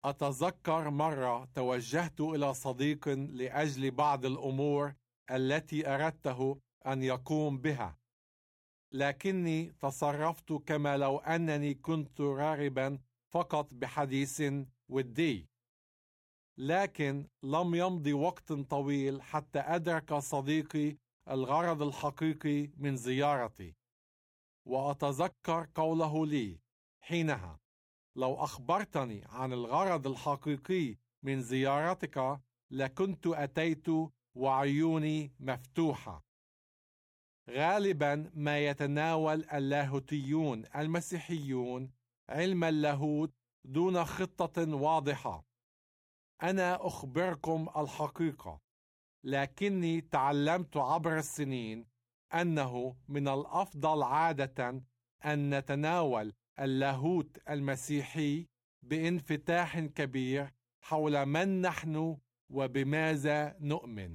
أتذكر مرة توجهت إلى صديق لأجل بعض الأمور التي أردته أن يقوم بها، لكني تصرفت كما لو أنني كنت راغبا فقط بحديث ودي. لكن لم يمضي وقت طويل حتى أدرك صديقي الغرض الحقيقي من زيارتي، وأتذكر قوله لي حينها: لو أخبرتني عن الغرض الحقيقي من زيارتك لكنت أتيت وعيوني مفتوحة. غالبا ما يتناول اللاهوتيون المسيحيون علم اللاهوت دون خطة واضحة. أنا أخبركم الحقيقة، لكني تعلمت عبر السنين أنه من الأفضل عادة أن نتناول اللاهوت المسيحي بانفتاح كبير حول من نحن وبماذا نؤمن.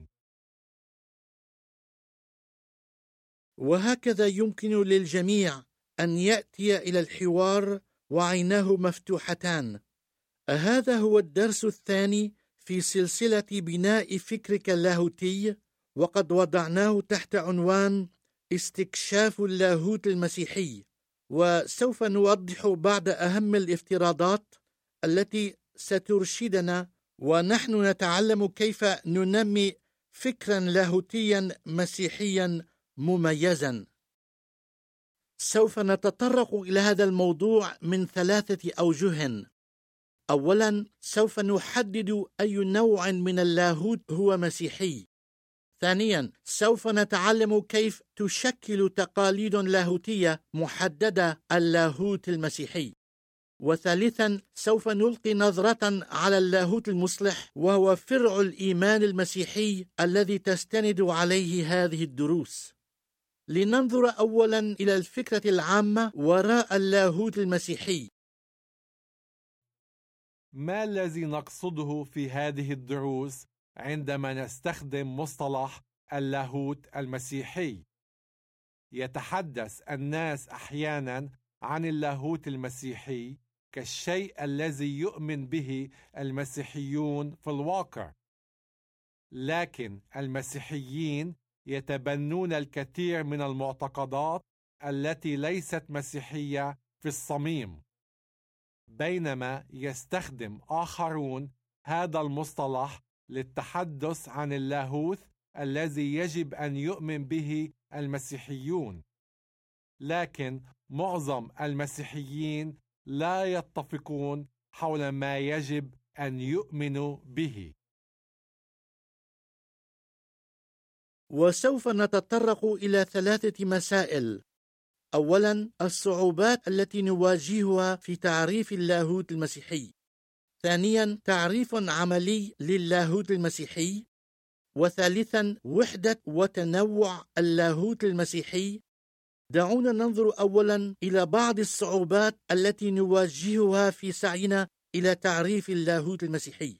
وهكذا يمكن للجميع أن يأتي إلى الحوار وعيناه مفتوحتان. هذا هو الدرس الثاني في سلسلة بناء فكرك اللاهوتي، وقد وضعناه تحت عنوان استكشاف اللاهوت المسيحي، وسوف نوضح بعض أهم الافتراضات التي سترشدنا ونحن نتعلم كيف ننمي فكرا لاهوتيا مسيحيا مميزا. سوف نتطرق إلى هذا الموضوع من 3 أوجه. أولا، سوف نحدد أي نوع من اللاهوت هو مسيحي. ثانيا، سوف نتعلم كيف تشكل تقاليد لاهوتية محددة اللاهوت المسيحي. وثالثا، سوف نلقي نظرة على اللاهوت المصلح، وهو فرع الإيمان المسيحي الذي تستند عليه هذه الدروس. لننظر أولا إلى الفكرة العامة وراء اللاهوت المسيحي. ما الذي نقصده في هذه الدروس عندما نستخدم مصطلح اللاهوت المسيحي؟ يتحدث الناس أحيانا عن اللاهوت المسيحي كالشيء الذي يؤمن به المسيحيون في الواقع، لكن المسيحيين يتبنون الكثير من المعتقدات التي ليست مسيحية في الصميم، بينما يستخدم آخرون هذا المصطلح للتحدث عن اللاهوت الذي يجب أن يؤمن به المسيحيون. لكن معظم المسيحيين لا يتفقون حول ما يجب أن يؤمنوا به. وسوف نتطرق إلى 3 مسائل. أولا، الصعوبات التي نواجهها في تعريف اللاهوت المسيحي. ثانيا، تعريف عملي للاهوت المسيحي. وثالثا، وحدة وتنوع اللاهوت المسيحي. دعونا ننظر أولا إلى بعض الصعوبات التي نواجهها في سعينا إلى تعريف اللاهوت المسيحي.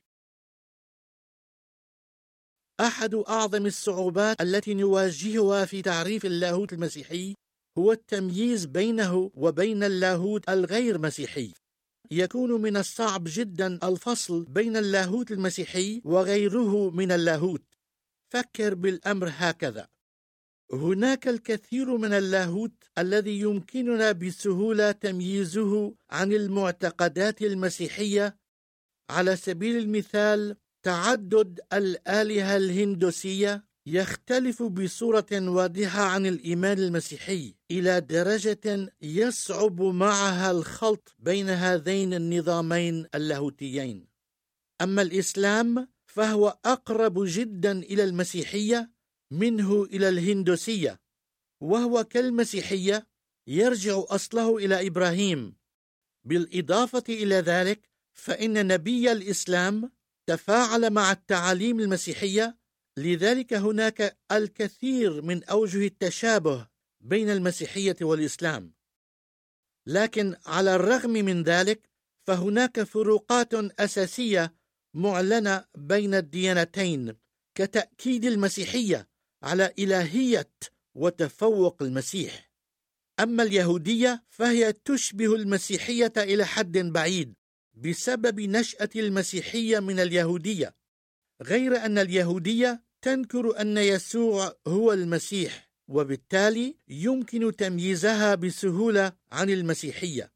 أحد أعظم الصعوبات التي نواجهها في تعريف اللاهوت المسيحي هو التمييز بينه وبين اللاهوت الغير مسيحي. يكون من الصعب جدا الفصل بين اللاهوت المسيحي وغيره من اللاهوت. فكر بالأمر هكذا: هناك الكثير من اللاهوت الذي يمكننا بسهولة تمييزه عن المعتقدات المسيحية. على سبيل المثال، تعدد الآلهة الهندوسية يختلف بصورة واضحة عن الإيمان المسيحي إلى درجة يصعب معها الخلط بين هذين النظامين اللاهوتيين. أما الإسلام فهو أقرب جدا إلى المسيحية منه إلى الهندوسية، وهو كالمسيحية يرجع أصله إلى إبراهيم. بالإضافة إلى ذلك، فإن نبي الإسلام تفاعل مع التعاليم المسيحية، لذلك هناك الكثير من أوجه التشابه بين المسيحية والإسلام. لكن على الرغم من ذلك، فهناك فروقات أساسية معلنة بين الديانتين، كتأكيد المسيحية على إلهية وتفوق المسيح. أما اليهودية فهي تشبه المسيحية إلى حد بعيد، بسبب نشأة المسيحية من اليهودية، غير أن اليهودية تنكر أن يسوع هو المسيح، وبالتالي يمكن تمييزها بسهولة عن المسيحية.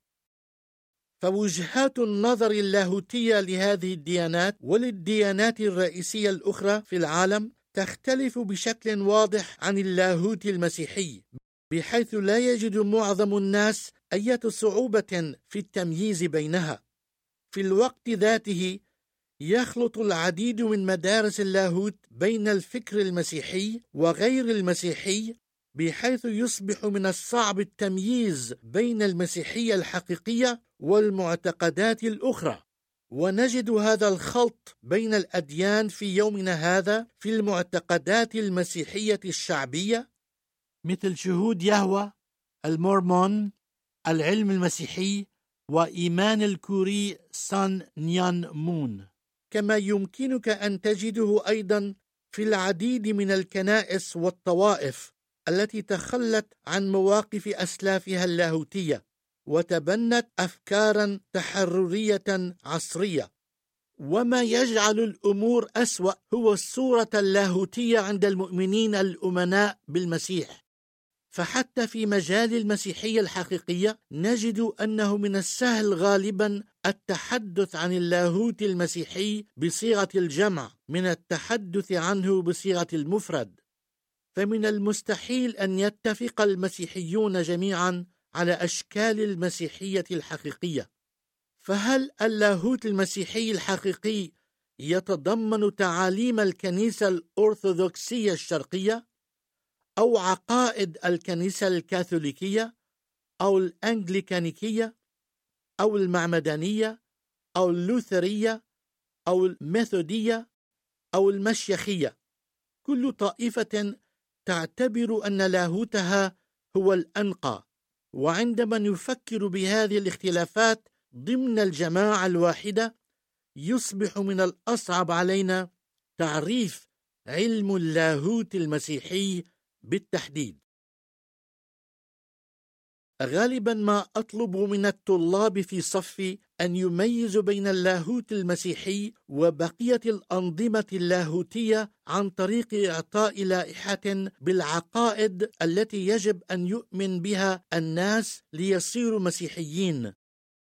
فوجهات النظر اللاهوتية لهذه الديانات وللديانات الرئيسية الأخرى في العالم تختلف بشكل واضح عن اللاهوت المسيحي، بحيث لا يجد معظم الناس أي صعوبة في التمييز بينها. في الوقت ذاته يخلط العديد من مدارس اللاهوت بين الفكر المسيحي وغير المسيحي، بحيث يصبح من الصعب التمييز بين المسيحية الحقيقية والمعتقدات الأخرى. ونجد هذا الخلط بين الأديان في يومنا هذا في المعتقدات المسيحية الشعبية، مثل شهود يهوه، المورمون، العلم المسيحي، وإيمان الكوري سان نيان مون. كما يمكنك أن تجده أيضا في العديد من الكنائس والطوائف التي تخلت عن مواقف أسلافها اللاهوتية وتبنت أفكارا تحررية عصرية. وما يجعل الأمور أسوأ هو الصورة اللاهوتية عند المؤمنين الأمناء بالمسيح. فحتى في مجال المسيحية الحقيقية نجد أنه من السهل غالبا التحدث عن اللاهوت المسيحي بصيغة الجمع من التحدث عنه بصيغة المفرد. فمن المستحيل أن يتفق المسيحيون جميعا على أشكال المسيحية الحقيقية. فهل اللاهوت المسيحي الحقيقي يتضمن تعاليم الكنيسة الأرثوذكسية الشرقية، أو عقائد الكنيسة الكاثوليكية، أو الأنجليكانيكية، أو المعمدانية، أو اللوثرية، أو الميثودية، أو المشيخية؟ كل طائفة تعتبر أن لاهوتها هو الأنقى، وعندما نفكر بهذه الاختلافات ضمن الجماعة الواحدة يصبح من الأصعب علينا تعريف علم اللاهوت المسيحي بالتحديد. غالبا ما أطلب من الطلاب في صفي أن يميزوا بين اللاهوت المسيحي وبقية الأنظمة اللاهوتية عن طريق إعطاء لائحة بالعقائد التي يجب أن يؤمن بها الناس ليصيروا مسيحيين.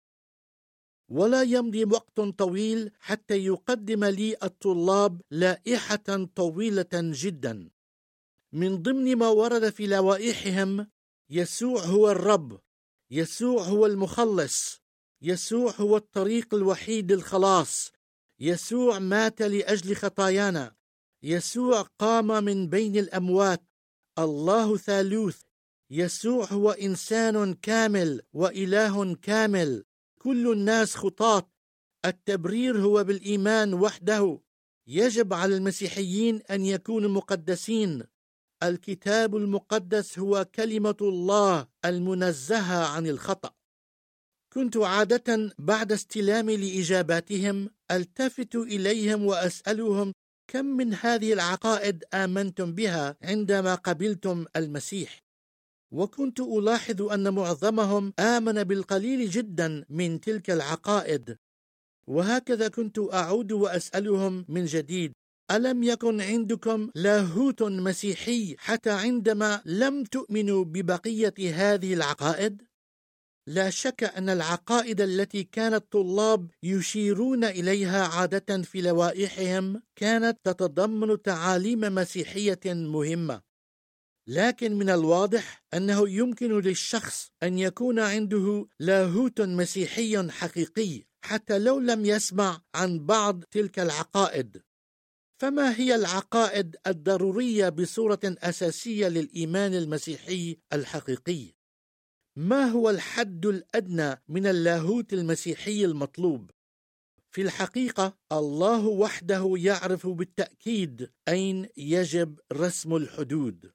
ولا يمضي وقت طويل حتى يقدم لي الطلاب لائحة طويلة جدا. من ضمن ما ورد في لوائحهم: يسوع هو الرب، يسوع هو المخلص، يسوع هو الطريق الوحيد للخلاص، يسوع مات لأجل خطايانا، يسوع قام من بين الأموات، الله ثالوث، يسوع هو إنسان كامل وإله كامل، كل الناس خطاة، التبرير هو بالإيمان وحده، يجب على المسيحيين أن يكونوا مقدسين، الكتاب المقدس هو كلمة الله المنزهة عن الخطأ. كنت عادة بعد استلامي لإجاباتهم التفت إليهم وأسألهم: كم من هذه العقائد آمنتم بها عندما قبلتم المسيح؟ وكنت ألاحظ أن معظمهم آمن بالقليل جدا من تلك العقائد. وهكذا كنت أعود وأسألهم من جديد: ألم يكن عندكم لاهوت مسيحي حتى عندما لم تؤمنوا ببقية هذه العقائد؟ لا شك أن العقائد التي كان الطلاب يشيرون إليها عادة في لوائحهم كانت تتضمن تعاليم مسيحية مهمة، لكن من الواضح أنه يمكن للشخص أن يكون عنده لاهوت مسيحي حقيقي حتى لو لم يسمع عن بعض تلك العقائد. فما هي العقائد الضرورية بصورة أساسية للإيمان المسيحي الحقيقي؟ ما هو الحد الأدنى من اللاهوت المسيحي المطلوب؟ في الحقيقة الله وحده يعرف بالتأكيد أين يجب رسم الحدود.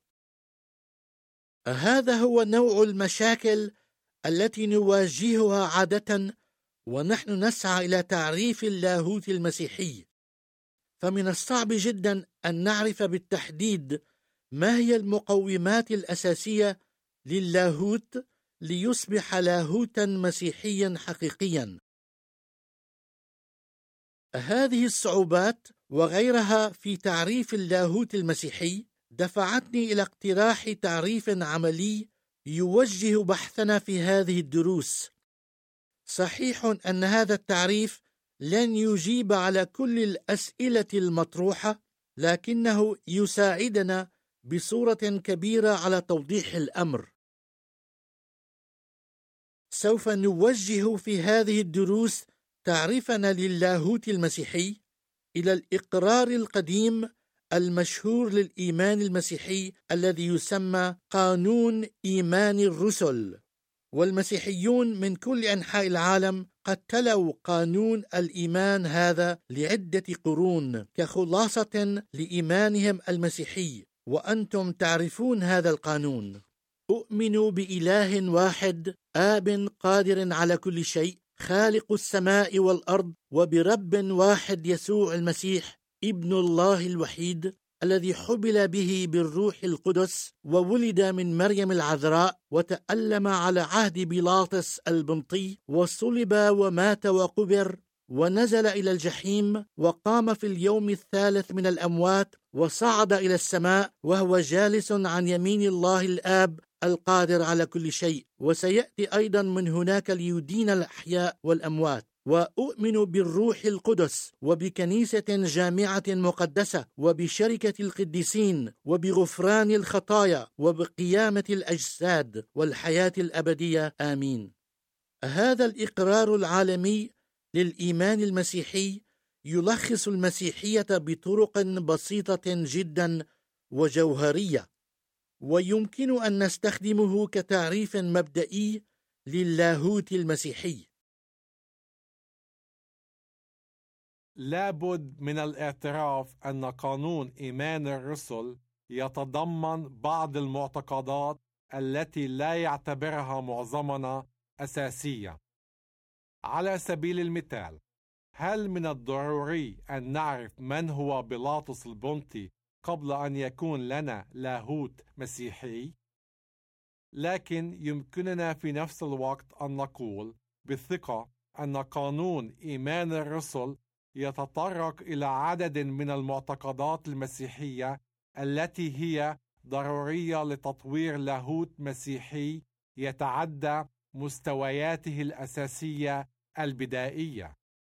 هذا هو نوع المشاكل التي نواجهها عادة ونحن نسعى إلى تعريف اللاهوت المسيحي. فمن الصعب جدا أن نعرف بالتحديد ما هي المقومات الأساسية للاهوت ليصبح لاهوتا مسيحيا حقيقيا. هذه الصعوبات وغيرها في تعريف اللاهوت المسيحي دفعتني إلى اقتراح تعريف عملي يوجه بحثنا في هذه الدروس. صحيح أن هذا التعريف لن يجيب على كل الأسئلة المطروحة، لكنه يساعدنا بصورة كبيرة على توضيح الأمر. سوف نوجه في هذه الدروس تعريفنا للاهوت المسيحي إلى الإقرار القديم المشهور للإيمان المسيحي الذي يسمى قانون إيمان الرسل، والمسيحيون من كل أنحاء العالم قد تلوا قانون الإيمان هذا لعدة قرون كخلاصة لإيمانهم المسيحي، وأنتم تعرفون هذا القانون. أؤمن بإله واحد آب قادر على كل شيء خالق السماء والأرض، وبرب واحد يسوع المسيح ابن الله الوحيد الذي حبل به بالروح القدس وولد من مريم العذراء وتألم على عهد بيلاطس البنطي وصلب ومات وقبر ونزل إلى الجحيم وقام في اليوم الثالث من الأموات وصعد إلى السماء وهو جالس عن يمين الله الآب القادر على كل شيء، وسيأتي أيضا من هناك ليدين الأحياء والأموات. وأؤمن بالروح القدس وبكنيسة جامعة مقدسة وبشركة القديسين وبغفران الخطايا وبقيامة الأجساد والحياة الأبدية، آمين. هذا الإقرار العالمي للإيمان المسيحي يلخص المسيحية بطرق بسيطة جدا وجوهرية، ويمكن أن نستخدمه كتعريف مبدئي للاهوت المسيحي. لابد من الاعتراف أن قانون إيمان الرسل يتضمن بعض المعتقدات التي لا يعتبرها معظمنا أساسية. على سبيل المثال، هل من الضروري أن نعرف من هو بيلاطس البنطي قبل أن يكون لنا لاهوت مسيحي؟ لكن يمكننا في نفس الوقت أن نقول بثقة أن قانون إيمان الرسل يتطرق إلى عدد من المعتقدات المسيحية التي هي ضرورية لتطوير لاهوت مسيحي يتعدى مستوياته الأساسية البدائية.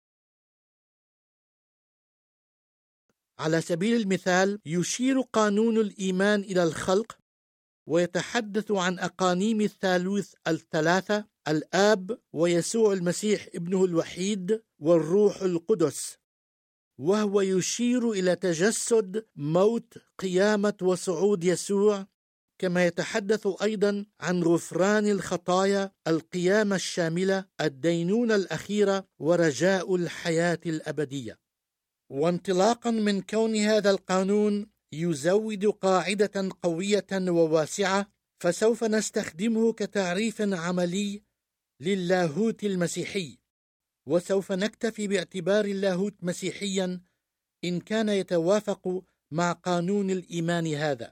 على سبيل المثال، يشير قانون الإيمان إلى الخلق، ويتحدث عن أقانيم الثالوث الثلاثة: الآب ويسوع المسيح ابنه الوحيد والروح القدس، وهو يشير إلى تجسد، موت، قيامة وصعود يسوع، كما يتحدث أيضا عن غفران الخطايا، القيامة الشاملة، الدينونة الأخيرة، ورجاء الحياة الأبدية. وانطلاقا من كون هذا القانون يزود قاعدة قوية وواسعة، فسوف نستخدمه كتعريف عملي للاهوت المسيحي، وسوف نكتفي باعتبار اللاهوت مسيحيا إن كان يتوافق مع قانون الإيمان هذا.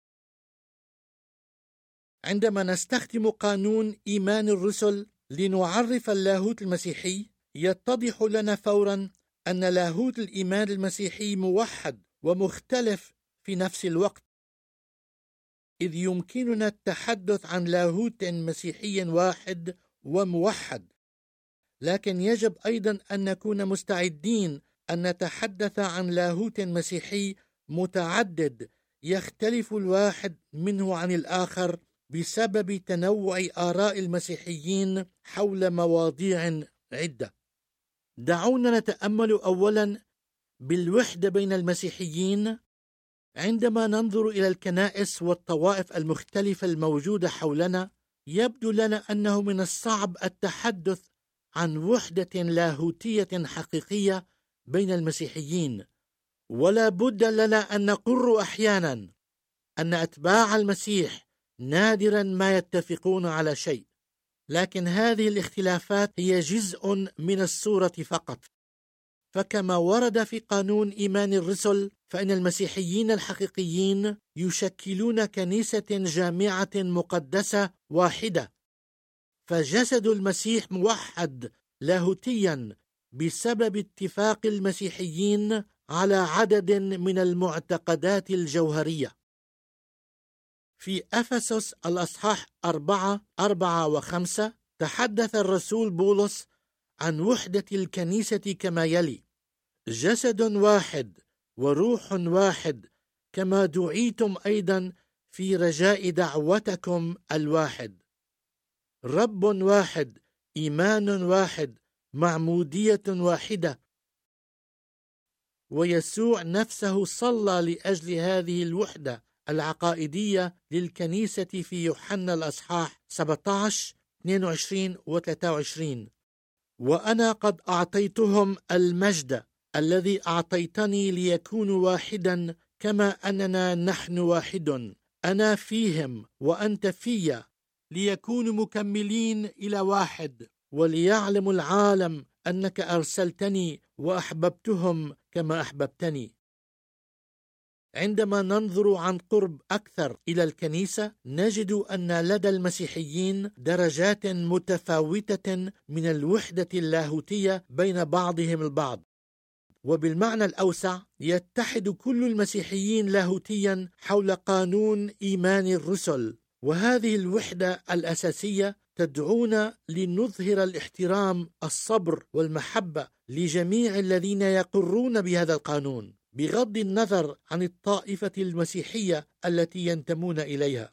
عندما نستخدم قانون إيمان الرسل لنعرف اللاهوت المسيحي، يتضح لنا فورا أن لاهوت الإيمان المسيحي موحد ومختلف في نفس الوقت، إذ يمكننا التحدث عن لاهوت مسيحي واحد وموحد، لكن يجب أيضا أن نكون مستعدين أن نتحدث عن لاهوت مسيحي متعدد يختلف الواحد منه عن الآخر بسبب تنوع آراء المسيحيين حول مواضيع عدة. دعونا نتأمل أولا بالوحدة بين المسيحيين. عندما ننظر إلى الكنائس والطوائف المختلفة الموجودة حولنا، يبدو لنا أنه من الصعب التحدث عن وحدة لاهوتية حقيقية بين المسيحيين، ولا بد لنا أن نقر أحيانا أن أتباع المسيح نادرا ما يتفقون على شيء، لكن هذه الاختلافات هي جزء من الصورة فقط. فكما ورد في قانون إيمان الرسل، فإن المسيحيين الحقيقيين يشكلون كنيسة جامعة مقدسة واحدة، فجسد المسيح موحد لاهوتيا بسبب اتفاق المسيحيين على عدد من المعتقدات الجوهرية. في أفسس الأصحاح 4 و5 تحدث الرسول بولس عن وحدة الكنيسة كما يلي: جسد واحد وروح واحد، كما دعيتم أيضا في رجاء دعوتكم الواحد، رب واحد، إيمان واحد، معمودية واحدة. ويسوع نفسه صلى لأجل هذه الوحدة العقائدية للكنيسة في يوحنا الأصحاح 17 22 و 23: وأنا قد أعطيتهم المجد الذي أعطيتني ليكونوا واحدا كما أننا نحن واحد، أنا فيهم وأنت في، ليكونوا مكملين إلى واحد، وليعلم العالم أنك أرسلتني وأحببتهم كما أحببتني. عندما ننظر عن قرب أكثر إلى الكنيسة نجد أن لدى المسيحيين درجات متفاوتة من الوحدة اللاهوتية بين بعضهم البعض، وبالمعنى الأوسع يتحد كل المسيحيين لاهوتيا حول قانون إيمان الرسل، وهذه الوحدة الأساسية تدعونا لنظهر الاحترام، الصبر والمحبة لجميع الذين يقرون بهذا القانون، بغض النظر عن الطائفة المسيحية التي ينتمون إليها.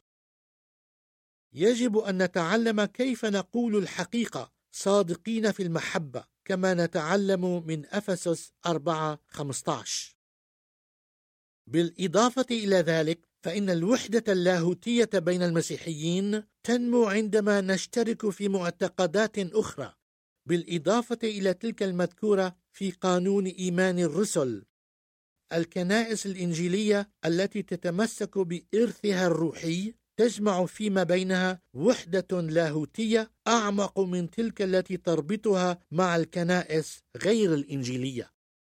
يجب أن نتعلم كيف نقول الحقيقة صادقين في المحبة، كما نتعلم من أفسس 4:15. بالإضافة إلى ذلك فإن الوحدة اللاهوتية بين المسيحيين تنمو عندما نشترك في معتقدات أخرى، بالإضافة إلى تلك المذكورة في قانون إيمان الرسل. الكنائس الإنجيلية التي تتمسك بإرثها الروحي تجمع فيما بينها وحدة لاهوتية أعمق من تلك التي تربطها مع الكنائس غير الإنجيلية.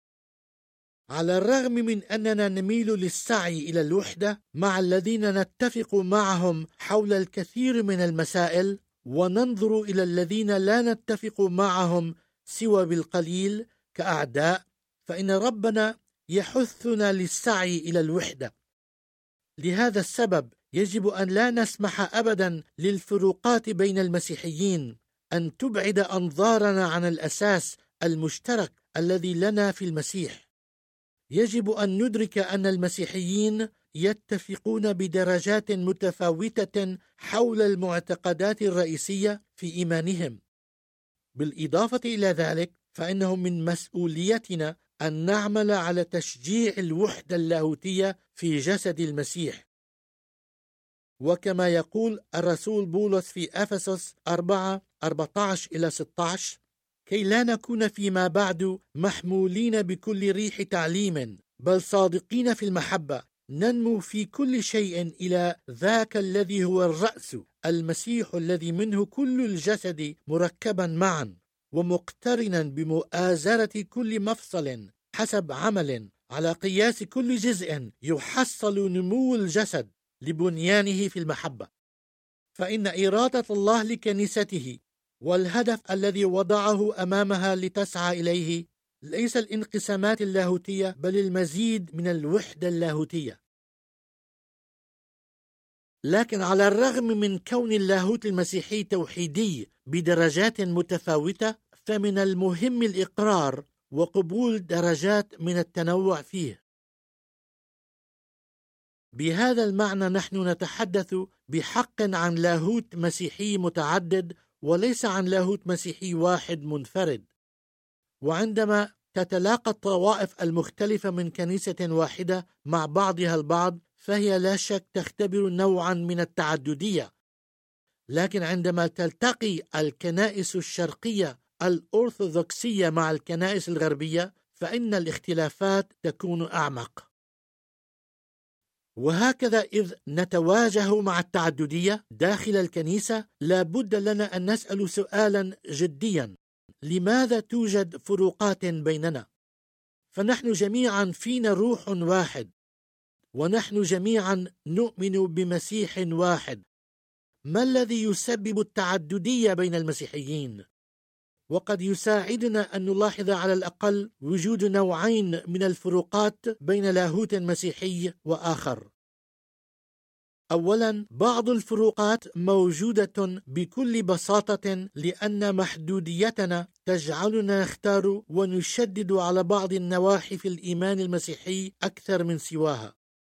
على الرغم من أننا نميل للسعي إلى الوحدة مع الذين نتفق معهم حول الكثير من المسائل، وننظر إلى الذين لا نتفق معهم سوى بالقليل كأعداء، فإن ربنا يحثنا للسعي إلى الوحدة. لهذا السبب يجب أن لا نسمح أبدا للفروقات بين المسيحيين أن تبعد أنظارنا عن الأساس المشترك الذي لنا في المسيح. يجب أن ندرك أن المسيحيين يتفقون بدرجات متفاوتة حول المعتقدات الرئيسية في إيمانهم. بالإضافة إلى ذلك فإنه من مسؤوليتنا أن نعمل على تشجيع الوحدة اللاهوتية في جسد المسيح. وكما يقول الرسول بولس في أفسس 4:14-16: كي لا نكون فيما بعد محمولين بكل ريح تعليم، بل صادقين في المحبة، ننمو في كل شيء إلى ذاك الذي هو الرأس، المسيح، الذي منه كل الجسد مركبا معا ومقترنا بمؤازرة كل مفصل حسب عمل، على قياس كل جزء يحصل نمو الجسد لبنيانه في المحبة. فإن إرادة الله لكنيسته والهدف الذي وضعه أمامها لتسعى إليه ليس الانقسامات اللاهوتية، بل المزيد من الوحدة اللاهوتية. لكن على الرغم من كون اللاهوت المسيحي توحيدي بدرجات متفاوتة، فمن المهم الإقرار وقبول درجات من التنوع فيه. بهذا المعنى نحن نتحدث بحق عن لاهوت مسيحي متعدد، وليس عن لاهوت مسيحي واحد منفرد. وعندما تتلاقى الطوائف المختلفة من كنيسة واحدة مع بعضها البعض، فهي لا شك تختبر نوعا من التعددية. لكن عندما تلتقي الكنائس الشرقية الأرثوذكسية مع الكنائس الغربية، فإن الاختلافات تكون أعمق. وهكذا إذ نتواجه مع التعددية داخل الكنيسة، لا بد لنا أن نسأل سؤالا جديا: لماذا توجد فروقات بيننا؟ فنحن جميعا فينا روح واحد، ونحن جميعا نؤمن بمسيح واحد. ما الذي يسبب التعددية بين المسيحيين؟ وقد يساعدنا أن نلاحظ على الأقل وجود نوعين من الفروقات بين لاهوت مسيحي وآخر. أولا، بعض الفروقات موجودة بكل بساطة لأن محدوديتنا تجعلنا نختار ونشدد على بعض النواحي في الإيمان المسيحي أكثر من سواها،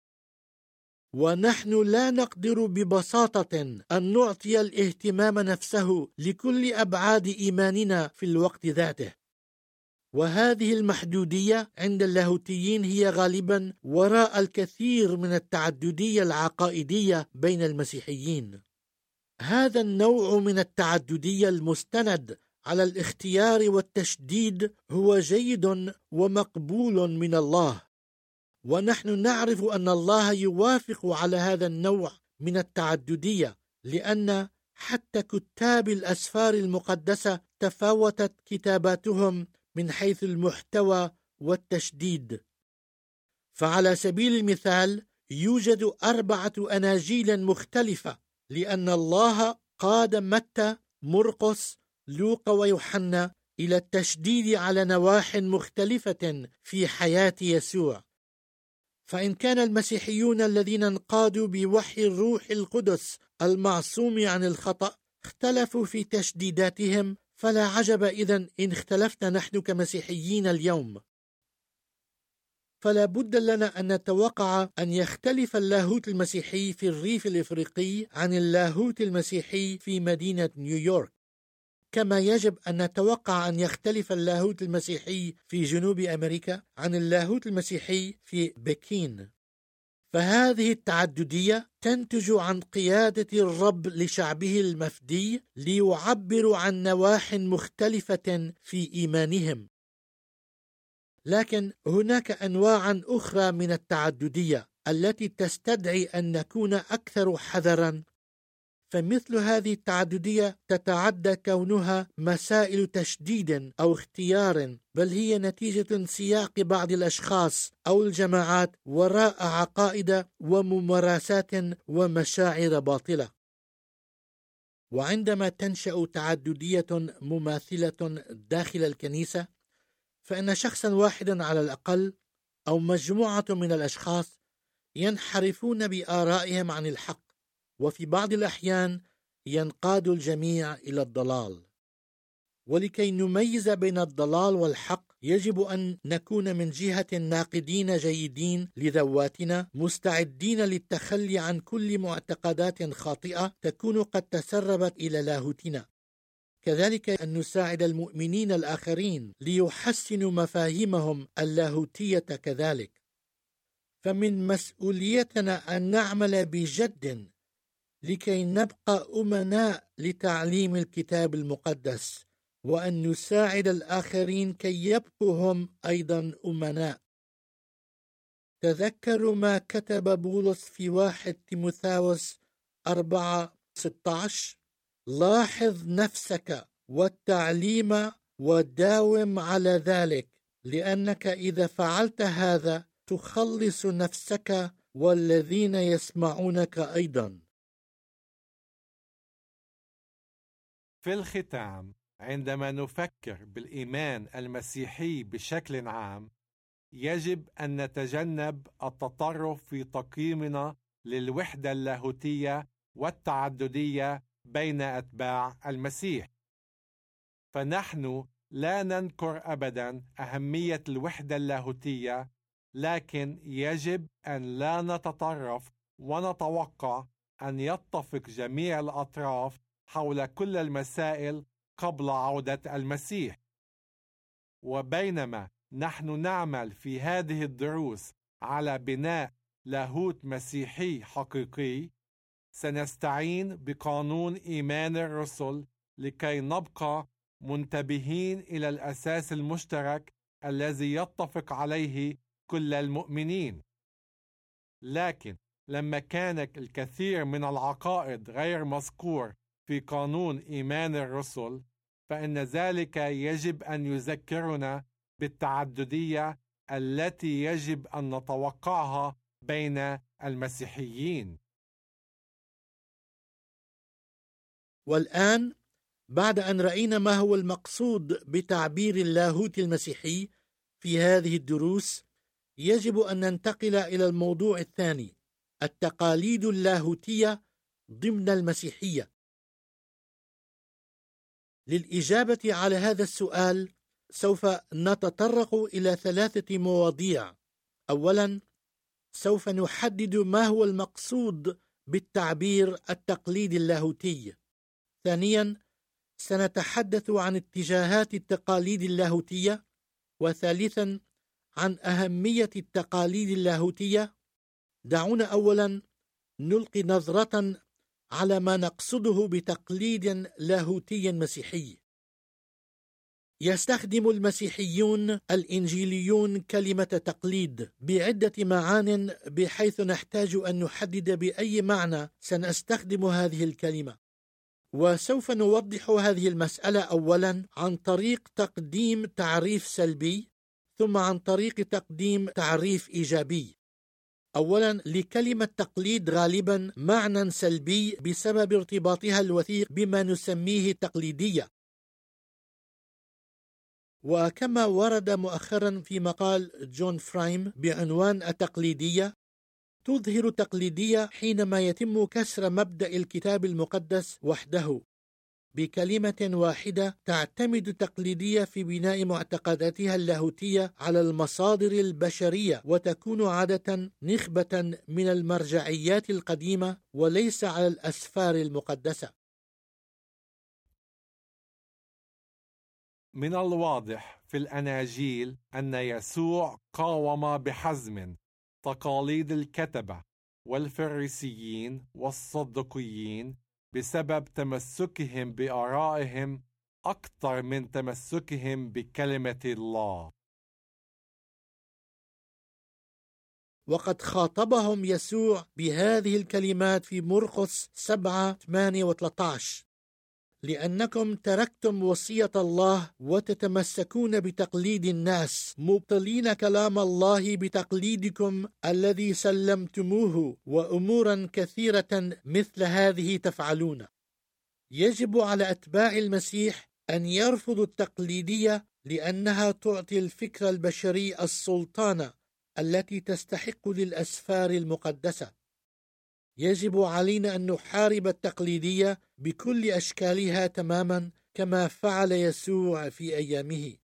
ونحن لا نقدر ببساطة أن نعطي الاهتمام نفسه لكل أبعاد إيماننا في الوقت ذاته. وهذه المحدودية عند اللاهوتيين هي غالبا وراء الكثير من التعددية العقائدية بين المسيحيين. هذا النوع من التعددية المستند على الاختيار والتشديد هو جيد ومقبول من الله، ونحن نعرف أن الله يوافق على هذا النوع من التعددية، لأن حتى كتاب الأسفار المقدسة تفاوتت كتاباتهم من حيث المحتوى والتشديد. فعلى سبيل المثال يوجد 4 أناجيل مختلفة، لأن الله قاد متى، مرقس، لوقا ويوحنا إلى التشديد على نواح مختلفة في حياة يسوع. فإن كان المسيحيون الذين انقادوا بوحي الروح القدس المعصوم عن الخطأ اختلفوا في تشديداتهم، فلا عجب إذن إن اختلفنا نحن كمسيحيين اليوم. فلا بد لنا أن نتوقع أن يختلف اللاهوت المسيحي في الريف الإفريقي عن اللاهوت المسيحي في مدينة نيويورك، كما يجب أن نتوقع أن يختلف اللاهوت المسيحي في جنوب أمريكا عن اللاهوت المسيحي في بكين. فهذه التعددية تنتج عن قيادة الرب لشعبه المفدي ليعبروا عن نواح مختلفة في إيمانهم. لكن هناك أنواع أخرى من التعددية التي تستدعي أن نكون أكثر حذرا. فمثل هذه التعددية تتعدى كونها مسائل تشديد أو اختيار، بل هي نتيجة سياق بعض الأشخاص أو الجماعات وراء عقائد وممارسات ومشاعر باطلة. وعندما تنشأ تعددية مماثلة داخل الكنيسة، فإن شخصا واحدا على الأقل أو مجموعة من الأشخاص ينحرفون بآرائهم عن الحق، وفي بعض الأحيان ينقاد الجميع إلى الضلال. ولكي نميز بين الضلال والحق يجب أن نكون من جهة ناقدين جيدين لذواتنا، مستعدين للتخلي عن كل معتقدات خاطئة تكون قد تسربت إلى لاهوتنا. كذلك أن نساعد المؤمنين الآخرين ليحسنوا مفاهيمهم اللاهوتية كذلك. فمن مسؤوليتنا أن نعمل بجد لكي نبقى أمناء لتعليم الكتاب المقدس، وأن نساعد الآخرين كي يبقوا هم أيضا أمناء. تذكروا ما كتب بولس في 1 تيموثاوس 4:16: لاحظ نفسك والتعليم وداوم على ذلك، لأنك إذا فعلت هذا تخلص نفسك والذين يسمعونك أيضا. في الختام، عندما نفكر بالإيمان المسيحي بشكل عام، يجب أن نتجنب التطرف في تقييمنا للوحدة اللاهوتية والتعددية بين أتباع المسيح. فنحن لا ننكر أبدا أهمية الوحدة اللاهوتية، لكن يجب أن لا نتطرف ونتوقع أن يتفق جميع الأطراف حول كل المسائل قبل عودة المسيح. وبينما نحن نعمل في هذه الدروس على بناء لاهوت مسيحي حقيقي، سنستعين بقانون إيمان الرسل لكي نبقى منتبهين إلى الأساس المشترك الذي يتفق عليه كل المؤمنين. لكن لما كان الكثير من العقائد غير مذكور في قانون إيمان الرسل، فإن ذلك يجب أن يذكرنا بالتعددية التي يجب أن نتوقعها بين المسيحيين. والآن بعد أن رأينا ما هو المقصود بتعبير اللاهوت المسيحي في هذه الدروس، يجب أن ننتقل إلى الموضوع الثاني: التقاليد اللاهوتية ضمن المسيحية. للإجابة على هذا السؤال سوف نتطرق إلى 3 مواضيع. أولا، سوف نحدد ما هو المقصود بالتعبير التقليد اللاهوتي. ثانيا، سنتحدث عن اتجاهات التقاليد اللاهوتية. وثالثا، عن أهمية التقاليد اللاهوتية. دعونا أولا نلقي نظرة على ما نقصده بتقليد لاهوتي مسيحي. يستخدم المسيحيون الإنجيليون كلمة تقليد بعدة معان، بحيث نحتاج أن نحدد بأي معنى سنستخدم هذه الكلمة. وسوف نوضح هذه المسألة أولا عن طريق تقديم تعريف سلبي، ثم عن طريق تقديم تعريف إيجابي. أولا، لكلمة تقليد غالبا معنى سلبي بسبب ارتباطها الوثيق بما نسميه تقليدية. وكما ورد مؤخرا في مقال جون فرايم بعنوان التقليدية، تظهر تقليدية حينما يتم كسر مبدأ الكتاب المقدس وحده. بكلمة واحدة، تعتمد تقليدية في بناء معتقداتها اللاهوتية على المصادر البشرية، وتكون عادة نخبة من المرجعيات القديمة وليس على الأسفار المقدسة. من الواضح في الأناجيل أن يسوع قاوم بحزم تقاليد الكتبة والفريسيين والصدقيين بسبب تمسكهم بآرائهم أكثر من تمسكهم بكلمة الله. وقد خاطبهم يسوع بهذه الكلمات في مرقس 7:8-13: لأنكم تركتم وصية الله وتتمسكون بتقليد الناس، مبطلين كلام الله بتقليدكم الذي سلمتموه، وأمورا كثيرة مثل هذه تفعلون. يجب على أتباع المسيح أن يرفضوا التقليدية، لأنها تعطي الفكر البشري السلطان التي تستحق للأسفار المقدسة. يجب علينا أن نحارب التقليدية بكل أشكالها تماما، كما فعل يسوع في أيامه.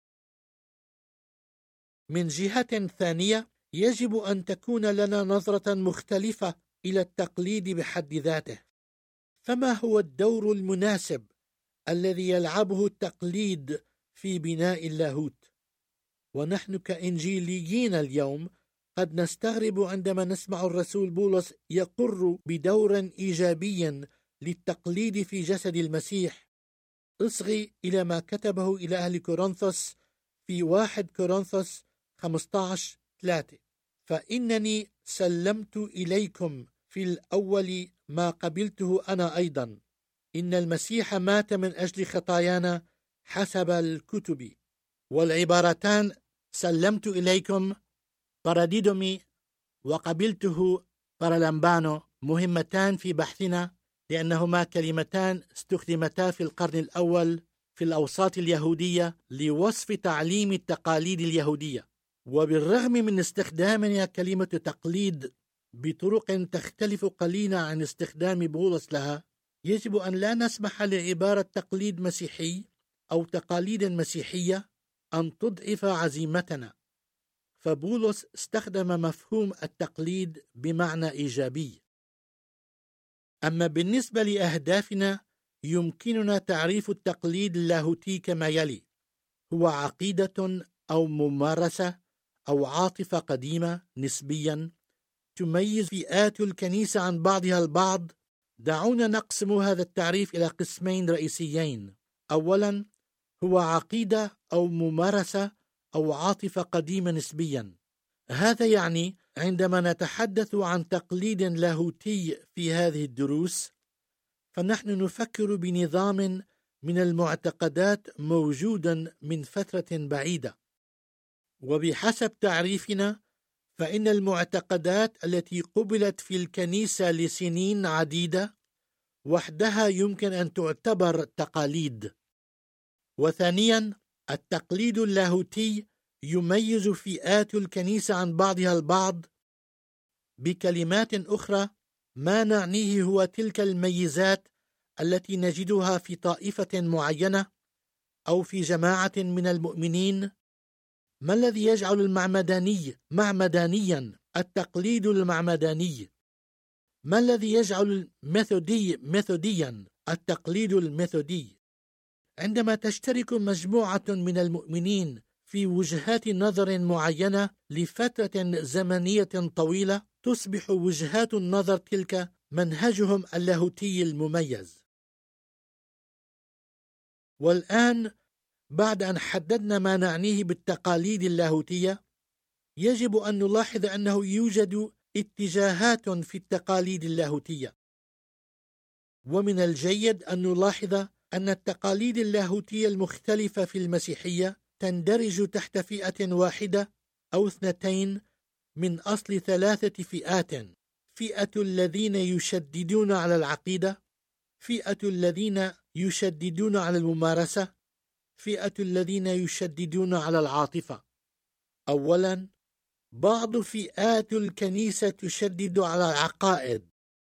من جهة ثانية، يجب أن تكون لنا نظرة مختلفة إلى التقليد بحد ذاته. فما هو الدور المناسب الذي يلعبه التقليد في بناء اللاهوت؟ ونحن كإنجيليين اليوم قد نستغرب عندما نسمع الرسول بولس يقر بدور إيجابي للتقليد في جسد المسيح. اصغي إلى ما كتبه إلى أهل كورنثوس في 1 كورنثوس 15:3: فإنني سلمت إليكم في الأول ما قبلته أنا أيضا، إن المسيح مات من أجل خطايانا حسب الكتب. والعبارتان سلمت إليكم باراديدومي وقبلته بارالمبانو مهمتان في بحثنا، لأنهما كلمتان استخدمتا في القرن الأول في الأوساط اليهودية لوصف تعليم التقاليد اليهودية. وبالرغم من استخدامنا كلمة تقليد بطرق تختلف قليلا عن استخدام بولس لها، يجب أن لا نسمح لعبارة تقليد مسيحي أو تقاليد مسيحية أن تضعف عزيمتنا. فبولس استخدم مفهوم التقليد بمعنى إيجابي. أما بالنسبة لأهدافنا، يمكننا تعريف التقليد اللاهوتي كما يلي: هو عقيدة أو ممارسة أو عاطفة قديمة نسبيا تميز فئات الكنيسة عن بعضها البعض. دعونا نقسم هذا التعريف إلى قسمين رئيسيين. أولا، هو عقيدة أو ممارسة أو عاطفة قديمة نسبيا. هذا يعني عندما نتحدث عن تقليد لاهوتي في هذه الدروس، فنحن نفكر بنظام من المعتقدات موجودا من فترة بعيدة. وبحسب تعريفنا، فإن المعتقدات التي قبلت في الكنيسة لسنين عديدة وحدها يمكن أن تعتبر تقاليد. وثانيا، التقليد اللاهوتي يميز فئات الكنيسة عن بعضها البعض. بكلمات أخرى، ما نعنيه هو تلك الميزات التي نجدها في طائفة معينة أو في جماعة من المؤمنين. ما الذي يجعل المعمداني معمدانيا؟ التقليد المعمداني. ما الذي يجعل الميثودي ميثوديا؟ التقليد الميثودي. عندما تشترك مجموعة من المؤمنين في وجهات نظر معينة لفترة زمنية طويلة، تصبح وجهات النظر تلك منهجهم اللاهوتي المميز. والآن، بعد أن حددنا ما نعنيه بالتقاليد اللاهوتية، يجب أن نلاحظ أنه يوجد اتجاهات في التقاليد اللاهوتية. ومن الجيد أن نلاحظ أن التقاليد اللاهوتية المختلفة في المسيحية تندرج تحت فئة واحدة أو اثنتين من أصل 3 فئات: فئة الذين يشددون على العقيدة، فئة الذين يشددون على الممارسة، فئة الذين يشددون على العاطفة. أولا، بعض فئات الكنيسة تشدد على العقائد.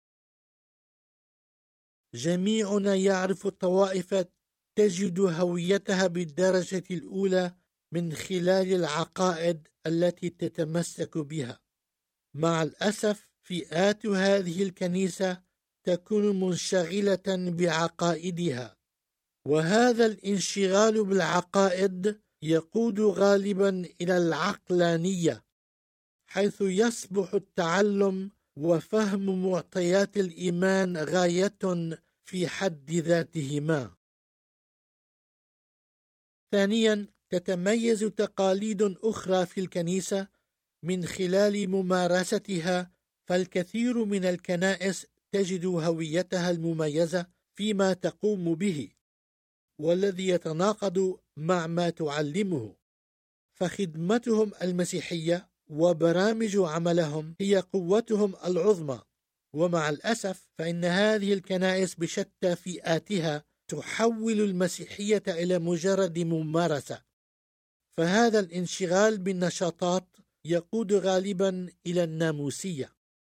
جميعنا يعرف طوائف تجد هويتها بالدرجة الأولى من خلال العقائد التي تتمسك بها. مع الأسف، فئات هذه الكنيسة تكون منشغلة بعقائدها، وهذا الانشغال بالعقائد يقود غالبا إلى العقلانية، حيث يصبح التعلم وفهم معطيات الإيمان غاية في حد ذاتهما. ثانيا، تتميز تقاليد أخرى في الكنيسة من خلال ممارستها، فالكثير من الكنائس تجد هويتها المميزة فيما تقوم به، والذي يتناقض مع ما تعلمه. فخدمتهم المسيحية وبرامج عملهم هي قوتهم العظمى، ومع الأسف فإن هذه الكنائس بشتى فئاتها تحول المسيحية إلى مجرد ممارسة، فهذا الانشغال بالنشاطات يقود غالبا إلى الناموسية.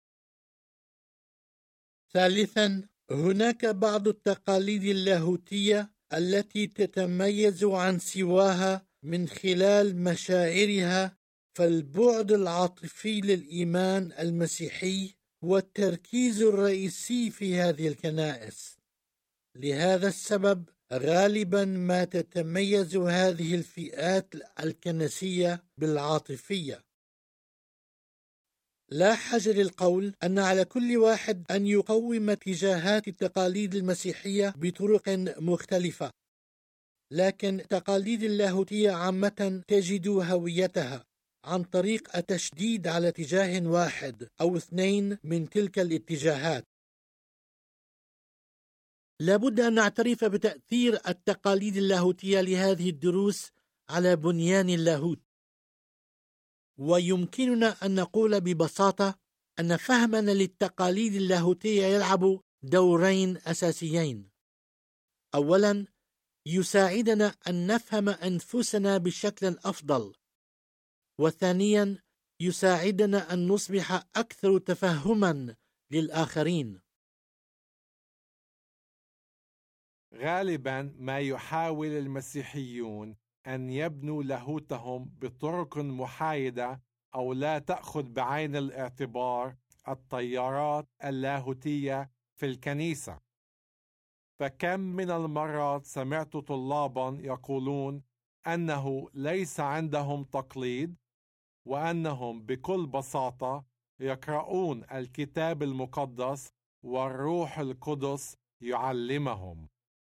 ثالثا، هناك بعض التقاليد اللاهوتية التي تتميز عن سواها من خلال مشاعرها، فالبعد العاطفي للإيمان المسيحي هو التركيز الرئيسي في هذه الكنائس. لهذا السبب غالبا ما تتميز هذه الفئات الكنسية بالعاطفية. لا حاجة للقول أن على كل واحد أن يقوم اتجاهات التقاليد المسيحية بطرق مختلفة، لكن التقاليد اللاهوتية عامة تجد هويتها عن طريق التشديد على اتجاه واحد أو 2 من تلك الاتجاهات. لابد أن نعترف بتأثير التقاليد اللاهوتية لهذه الدروس على بنيان اللاهوت، ويمكننا أن نقول ببساطة أن فهمنا للتقاليد اللاهوتية يلعب دورين أساسيين. أولا، يساعدنا أن نفهم أنفسنا بشكل أفضل، وثانيا، يساعدنا أن نصبح أكثر تفهما للآخرين. غالبا ما يحاول المسيحيون أن يبنوا لاهوتهم بطرق محايدة أو لا تأخذ بعين الاعتبار التيارات اللاهوتية في الكنيسة. فكم من المرات سمعت طلابا يقولون أنه ليس عندهم تقليد، وأنهم بكل بساطة يقرؤون الكتاب المقدس والروح القدس يعلمهم.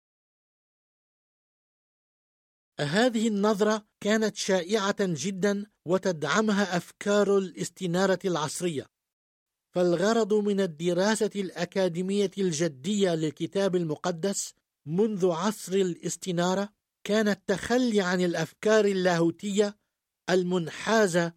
هذه النظرة كانت شائعة جدا وتدعمها أفكار الاستنارة العصرية. فالغرض من الدراسة الأكاديمية الجدية للكتاب المقدس منذ عصر الاستنارة كان التخلي عن الأفكار اللاهوتية المنحازة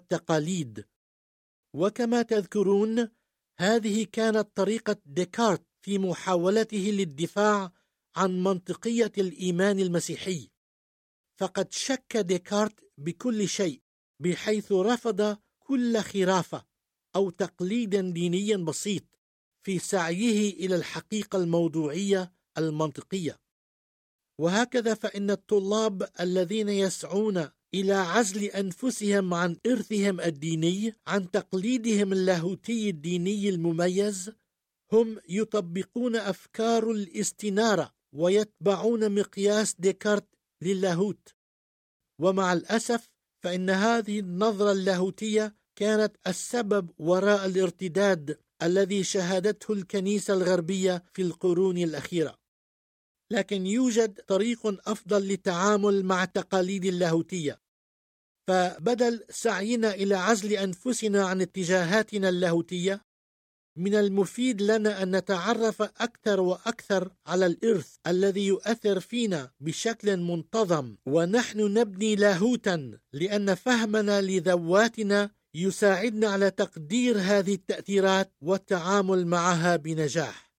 والتقاليد. وكما تذكرون، هذه كانت طريقة ديكارت في محاولته للدفاع عن منطقية الإيمان المسيحي، فقد شك ديكارت بكل شيء، بحيث رفض كل خرافة أو تقليد ديني بسيط في سعيه إلى الحقيقة الموضوعية المنطقية. وهكذا فإن الطلاب الذين يسعون إلى عزل أنفسهم عن إرثهم الديني، عن تقليدهم اللاهوتي الديني المميز، هم يطبقون أفكار الاستنارة ويتبعون مقياس ديكارت للاهوت. ومع الأسف فإن هذه النظرة اللاهوتية كانت السبب وراء الارتداد الذي شهدته الكنيسة الغربية في القرون الأخيرة. لكن يوجد طريق أفضل للتعامل مع التقاليد اللاهوتية، فبدل سعينا إلى عزل أنفسنا عن اتجاهاتنا اللاهوتية، من المفيد لنا أن نتعرف أكثر وأكثر على الإرث الذي يؤثر فينا بشكل منتظم، ونحن نبني لاهوتا، لأن فهمنا لذواتنا يساعدنا على تقدير هذه التأثيرات والتعامل معها بنجاح.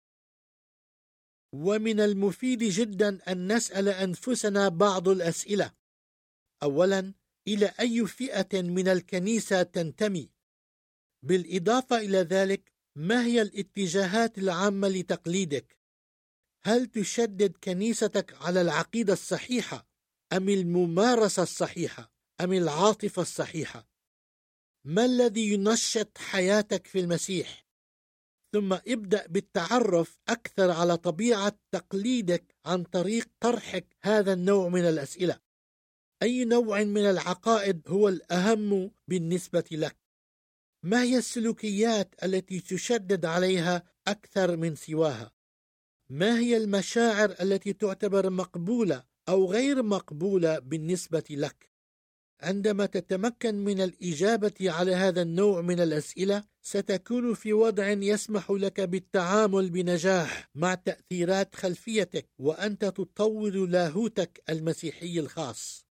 ومن المفيد جدا أن نسأل أنفسنا بعض الأسئلة. أولا، إلى أي فئة من الكنيسة تنتمي؟ بالإضافة إلى ذلك، ما هي الاتجاهات العامة لتقليدك؟ هل تشدد كنيستك على العقيدة الصحيحة أم الممارسة الصحيحة أم العاطفة الصحيحة؟ ما الذي ينشط حياتك في المسيح؟ ثم ابدأ بالتعرف أكثر على طبيعة تقليدك عن طريق طرحك هذا النوع من الأسئلة. أي نوع من العقائد هو الأهم بالنسبة لك؟ ما هي السلوكيات التي تشدد عليها أكثر من سواها؟ ما هي المشاعر التي تعتبر مقبولة أو غير مقبولة بالنسبة لك؟ عندما تتمكن من الإجابة على هذا النوع من الأسئلة، ستكون في وضع يسمح لك بالتعامل بنجاح مع تأثيرات خلفيتك، وأنت تطور لاهوتك المسيحي الخاص.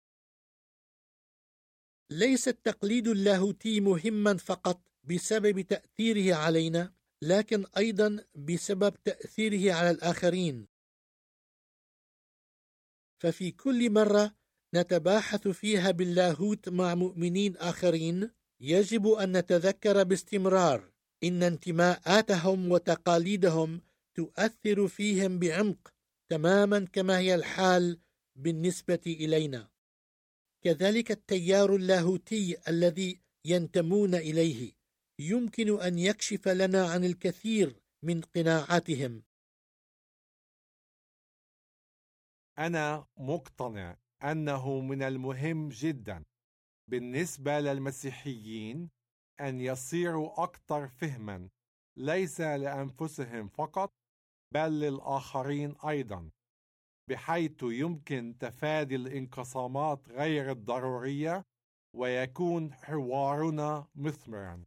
ليس التقليد اللاهوتي مهما فقط بسبب تأثيره علينا، لكن أيضا بسبب تأثيره على الآخرين. ففي كل مرة نتباحث فيها باللاهوت مع مؤمنين آخرين، يجب أن نتذكر باستمرار إن انتماءاتهم وتقاليدهم تؤثر فيهم بعمق، تماما كما هي الحال بالنسبة إلينا. كذلك التيار اللاهوتي الذي ينتمون إليه يمكن أن يكشف لنا عن الكثير من قناعاتهم. أنا مقتنع أنه من المهم جدا بالنسبة للمسيحيين أن يصيروا أكثر فهما، ليس لأنفسهم فقط بل للآخرين أيضا، بحيث يمكن تفادي الانقسامات غير الضرورية ويكون حوارنا مثمرا.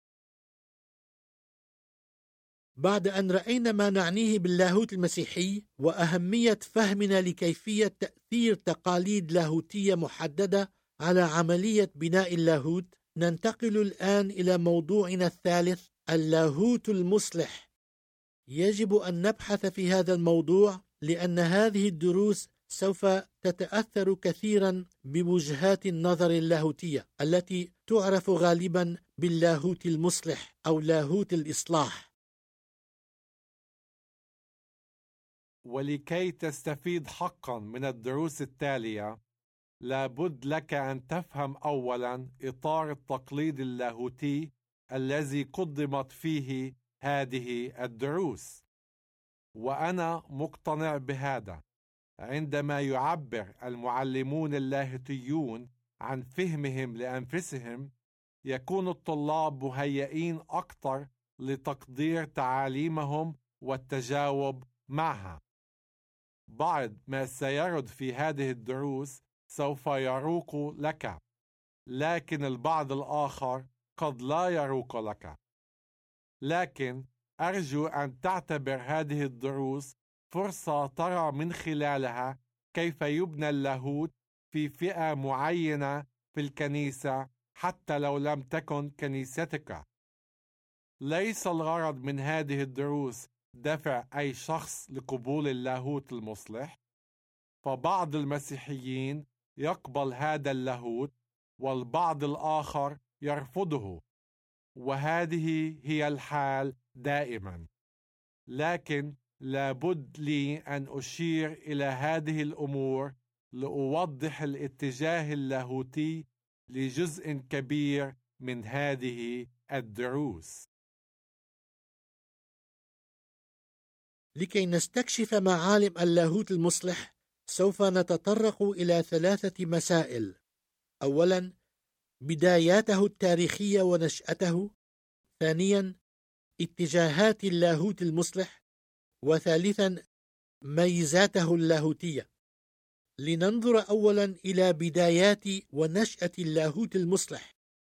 بعد أن رأينا ما نعنيه باللاهوت المسيحي وأهمية فهمنا لكيفية تأثير تقاليد لاهوتية محددة على عملية بناء اللاهوت، ننتقل الآن إلى موضوعنا الثالث، اللاهوت المصلح. يجب أن نبحث في هذا الموضوع لأن هذه الدروس سوف تتأثر كثيرا بوجهات النظر اللاهوتية التي تعرف غالبا باللاهوت المصلح أو لاهوت الإصلاح. ولكي تستفيد حقا من الدروس التالية، لابد لك أن تفهم أولا إطار التقليد اللاهوتي الذي قدمت فيه هذه الدروس. وأنا مقتنع بهذا. عندما يعبر المعلمون اللاهوتيون عن فهمهم لأنفسهم، يكون الطلاب مهيئين أكثر لتقدير تعاليمهم والتجاوب معها. بعض ما سيرد في هذه الدروس سوف يروق لك، لكن البعض الآخر قد لا يروق لك. لكن أرجو أن تعتبر هذه الدروس فرصة ترى من خلالها كيف يبنى اللاهوت في فئة معينة في الكنيسة، حتى لو لم تكن كنيستك. ليس الغرض من هذه الدروس دفع أي شخص لقبول اللاهوت المصلح، فبعض المسيحيين يقبل هذا اللاهوت والبعض الآخر يرفضه، وهذه هي الحال دائما. لكن لابد لي أن أشير إلى هذه الأمور لأوضح الاتجاه اللاهوتي لجزء كبير من هذه الدروس. لكي نستكشف معالم اللاهوت المصلح، سوف نتطرق إلى 3 مسائل. أولا، بداياته التاريخية ونشأته. ثانيا، اتجاهات اللاهوت المصلح. وثالثا، ميزاته اللاهوتية. لننظر أولا إلى بدايات ونشأة اللاهوت المصلح.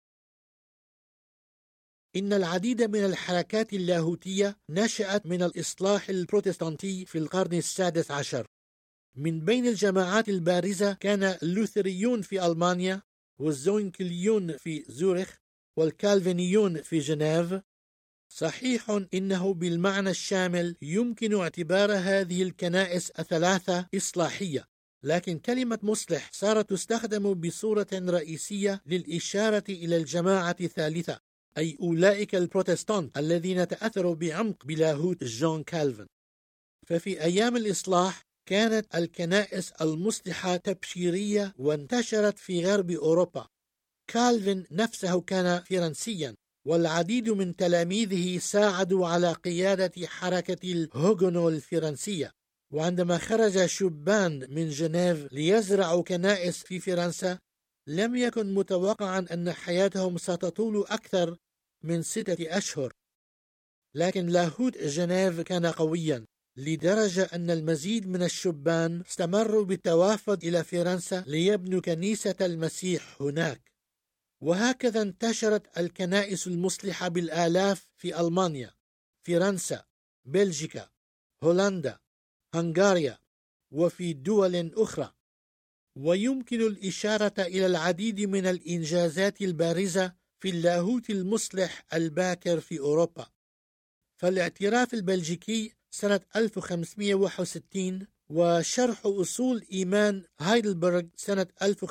إن العديد من الحركات اللاهوتية نشأت من الإصلاح البروتستانتي في القرن السادس عشر. من بين الجماعات البارزة كان اللوثريون في ألمانيا، والزوينكليون في زورخ، والكالفينيون في جنيف. صحيح إنه بالمعنى الشامل يمكن اعتبار هذه الكنائس الثلاثة إصلاحية، لكن كلمة مصلح صارت تستخدم بصورة رئيسية للإشارة إلى الجماعة الثالثة، أي أولئك البروتستانت الذين تأثروا بعمق بلاهوت جون كالفن. ففي أيام الإصلاح كانت الكنائس المصلحة تبشيرية وانتشرت في غرب أوروبا. كالفن نفسه كان فرنسيا، والعديد من تلاميذه ساعدوا على قيادة حركة الهوغونو الفرنسية. وعندما خرج شبان من جنيف ليزرعوا كنائس في فرنسا، لم يكن متوقعا أن حياتهم ستطول أكثر من 6 أشهر. لكن لاهوت جنيف كان قويا، لدرجة أن المزيد من الشبان استمروا بالتوافد إلى فرنسا ليبنوا كنيسة المسيح هناك. وهكذا انتشرت الكنائس المصلحة بالآلاف في ألمانيا، فرنسا، بلجيكا، هولندا، هنغاريا، وفي دول أخرى. ويمكن الإشارة إلى العديد من الإنجازات البارزة في اللاهوت المصلح الباكر في أوروبا. فالاعتراف البلجيكي سنة 1561 وشرح أصول إيمان هايدلبرغ سنة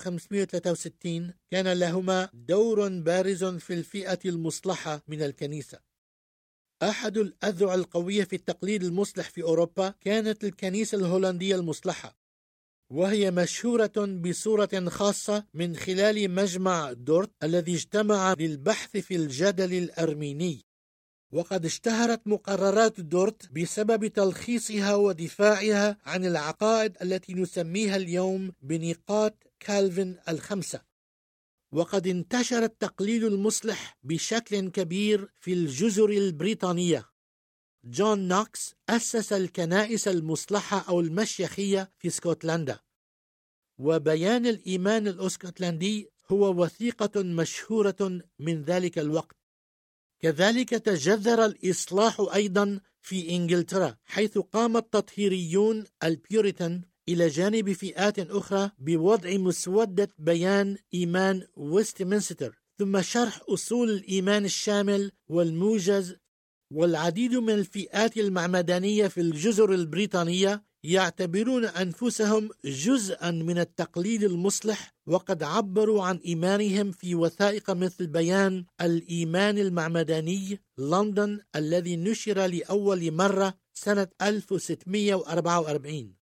1563 كان لهما دور بارز في الفئة المصلحة من الكنيسة. أحد الأذرع القوية في التقليد المصلح في أوروبا كانت الكنيسة الهولندية المصلحة، وهي مشهورة بصورة خاصة من خلال مجمع دورت الذي اجتمع للبحث في الجدل الأرميني. وقد اشتهرت مقررات دورت بسبب تلخيصها ودفاعها عن العقائد التي نسميها اليوم بنقاط كالفن ال5. وقد انتشر التقليد المصلح بشكل كبير في الجزر البريطانية. جون نوكس أسس الكنائس المصلحة أو المشيخية في اسكتلندا، وبيان الإيمان الاسكتلندي هو وثيقة مشهورة من ذلك الوقت. كذلك تجذر الإصلاح أيضا في إنجلترا، حيث قام التطهيريون البيوريتان إلى جانب فئات أخرى بوضع مسودة بيان إيمان ويستمنستر، ثم شرح أصول الإيمان الشامل والموجز. والعديد من الفئات المعمدانية في الجزر البريطانية يعتبرون أنفسهم جزءا من التقليد المصلح، وقد عبروا عن إيمانهم في وثائق مثل بيان الإيمان المعمداني لندن الذي نشر لأول مرة سنة 1644.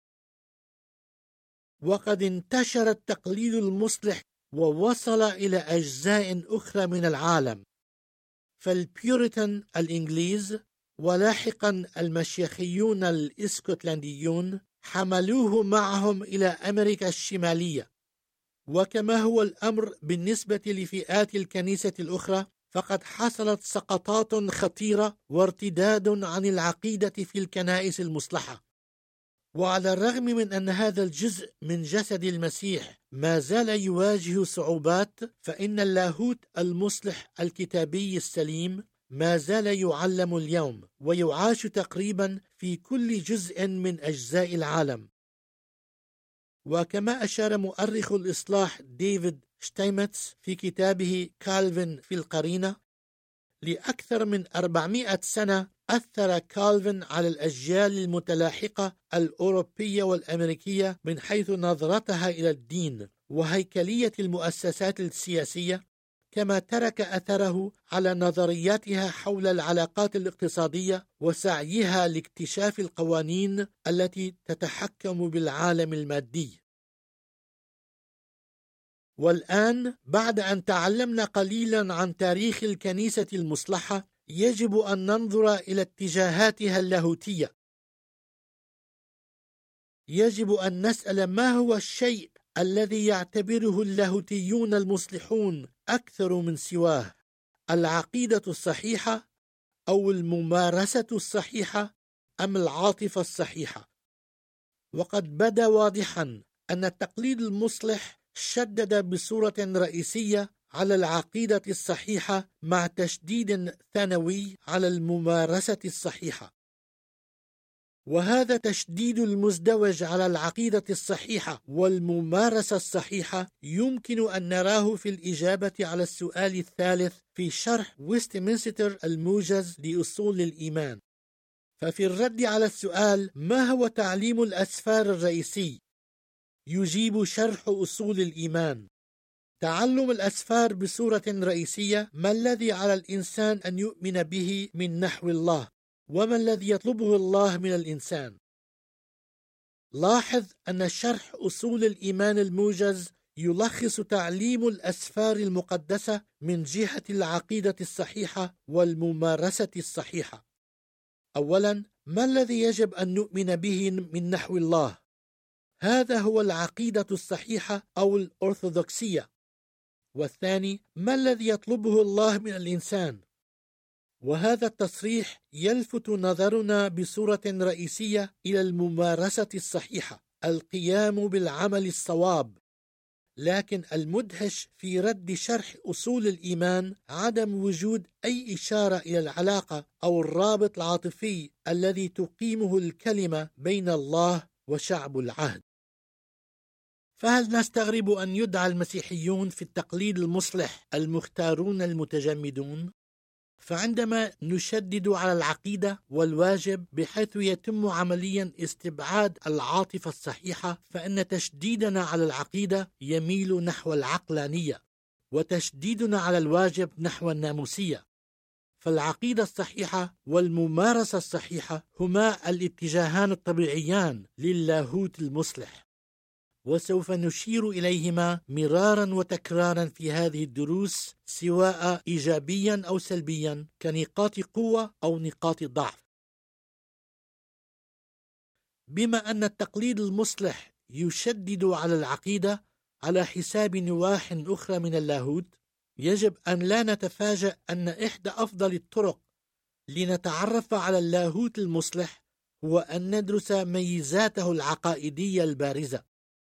وقد انتشر التقليد المصلح ووصل إلى أجزاء أخرى من العالم. فالبيوريتان الإنجليز ولاحقا المشيخيون الإسكتلنديون حملوه معهم إلى أمريكا الشمالية. وكما هو الأمر بالنسبة لفئات الكنيسة الأخرى، فقد حصلت سقطات خطيرة وارتداد عن العقيدة في الكنائس المصلحة. وعلى الرغم من أن هذا الجزء من جسد المسيح ما زال يواجه صعوبات، فإن اللاهوت المصلح الكتابي السليم ما زال يعلم اليوم ويعاش تقريبا في كل جزء من أجزاء العالم. وكما أشار مؤرخ الإصلاح ديفيد شتايمتس في كتابه كالفن في القرينة، لأكثر من 400 سنة أثر كالفن على الأجيال المتلاحقة الأوروبية والأمريكية من حيث نظرتها إلى الدين وهيكلية المؤسسات السياسية، كما ترك أثره على نظرياتها حول العلاقات الاقتصادية وسعيها لاكتشاف القوانين التي تتحكم بالعالم المادي. والآن بعد أن تعلمنا قليلا عن تاريخ الكنيسة المصلحة، يجب أن ننظر إلى اتجاهاتها اللاهوتية. يجب أن نسأل ما هو الشيء الذي يعتبره اللاهوتيون المصلحون أكثر من سواه: العقيدة الصحيحة أو الممارسة الصحيحة أم العاطفة الصحيحة؟ وقد بدا واضحا أن التقليد المصلح شدد بصورة رئيسية على العقيدة الصحيحة مع تشديد ثانوي على الممارسة الصحيحة. وهذا التشديد المزدوج على العقيدة الصحيحة والممارسة الصحيحة يمكن أن نراه في الإجابة على السؤال الثالث في شرح ويستمنستر الموجز لأصول الإيمان. ففي الرد على السؤال ما هو تعليم الأسفار الرئيسي، يجيب شرح أصول الإيمان: تعلم الأسفار بصورة رئيسية ما الذي على الإنسان أن يؤمن به من نحو الله، وما الذي يطلبه الله من الإنسان. لاحظ أن شرح أصول الإيمان الموجز يلخص تعليم الأسفار المقدسة من جهة العقيدة الصحيحة والممارسة الصحيحة. أولا، ما الذي يجب أن نؤمن به من نحو الله؟ هذا هو العقيدة الصحيحة أو الأرثوذكسية. والثاني، ما الذي يطلبه الله من الإنسان؟ وهذا التصريح يلفت نظرنا بصورة رئيسية إلى الممارسة الصحيحة، القيام بالعمل الصواب. لكن المدهش في رد شرح أصول الإيمان عدم وجود أي إشارة إلى العلاقة أو الرابط العاطفي الذي تقيمه الكلمة بين الله وشعب العهد. فهل نستغرب أن يدعى المسيحيون في التقليد المصلح المختارون المتجمدون؟ فعندما نشدد على العقيدة والواجب بحيث يتم عمليا استبعاد العاطفة الصحيحة، فإن تشديدنا على العقيدة يميل نحو العقلانية، وتشديدنا على الواجب نحو الناموسية. فالعقيدة الصحيحة والممارسة الصحيحة هما الاتجاهان الطبيعيان للاهوت المصلح، وسوف نشير إليهما مرارا وتكرارا في هذه الدروس، سواء إيجابيا أو سلبيا، كنقاط قوة أو نقاط ضعف. بما أن التقليد المصلح يشدد على العقيدة على حساب نواح أخرى من اللاهوت، يجب أن لا نتفاجأ أن إحدى أفضل الطرق لنتعرف على اللاهوت المصلح هو أن ندرس ميزاته العقائدية البارزة.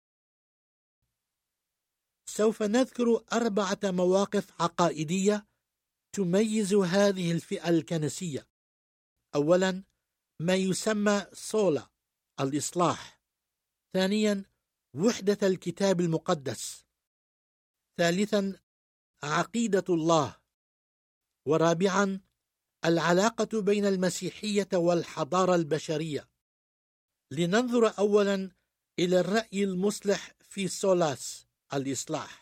سوف نذكر 4 مواقف عقائدية تميز هذه الفئة الكنسية. أولا، ما يسمى سولا، الإصلاح. ثانيا، وحدة الكتاب المقدس. ثالثا، عقيدة الله. ورابعا، العلاقة بين المسيحية والحضارة البشرية. لننظر أولا إلى الرأي المصلح في سولاس، الإصلاح.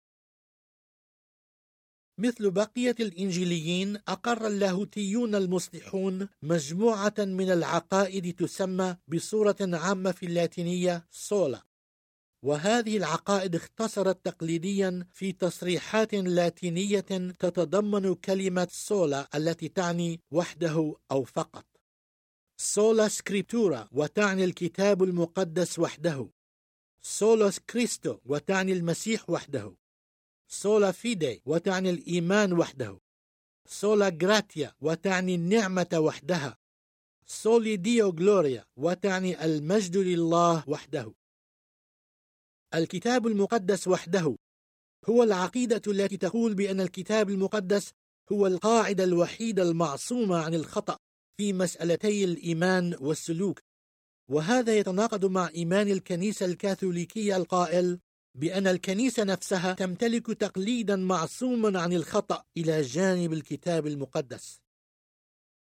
مثل بقية الإنجيليين، أقر اللاهوتيون المصلحون مجموعة من العقائد تسمى بصورة عامة في اللاتينية سولا، وهذه العقائد اختصرت تقليديا في تصريحات لاتينية تتضمن كلمة سولا التي تعني وحده أو فقط. سولا سكريبتورا وتعني الكتاب المقدس وحده. سولوس كريستو وتعني المسيح وحده. سولا فيدي وتعني الإيمان وحده. سولا جراتيا وتعني النعمة وحدها. سولي ديو غلوريا وتعني المجد لله وحده. الكتاب المقدس وحده هو العقيدة التي تقول بأن الكتاب المقدس هو القاعدة الوحيدة المعصومة عن الخطأ في مسألتي الإيمان والسلوك، وهذا يتناقض مع إيمان الكنيسة الكاثوليكية القائل بأن الكنيسة نفسها تمتلك تقليدا معصوما عن الخطأ إلى جانب الكتاب المقدس.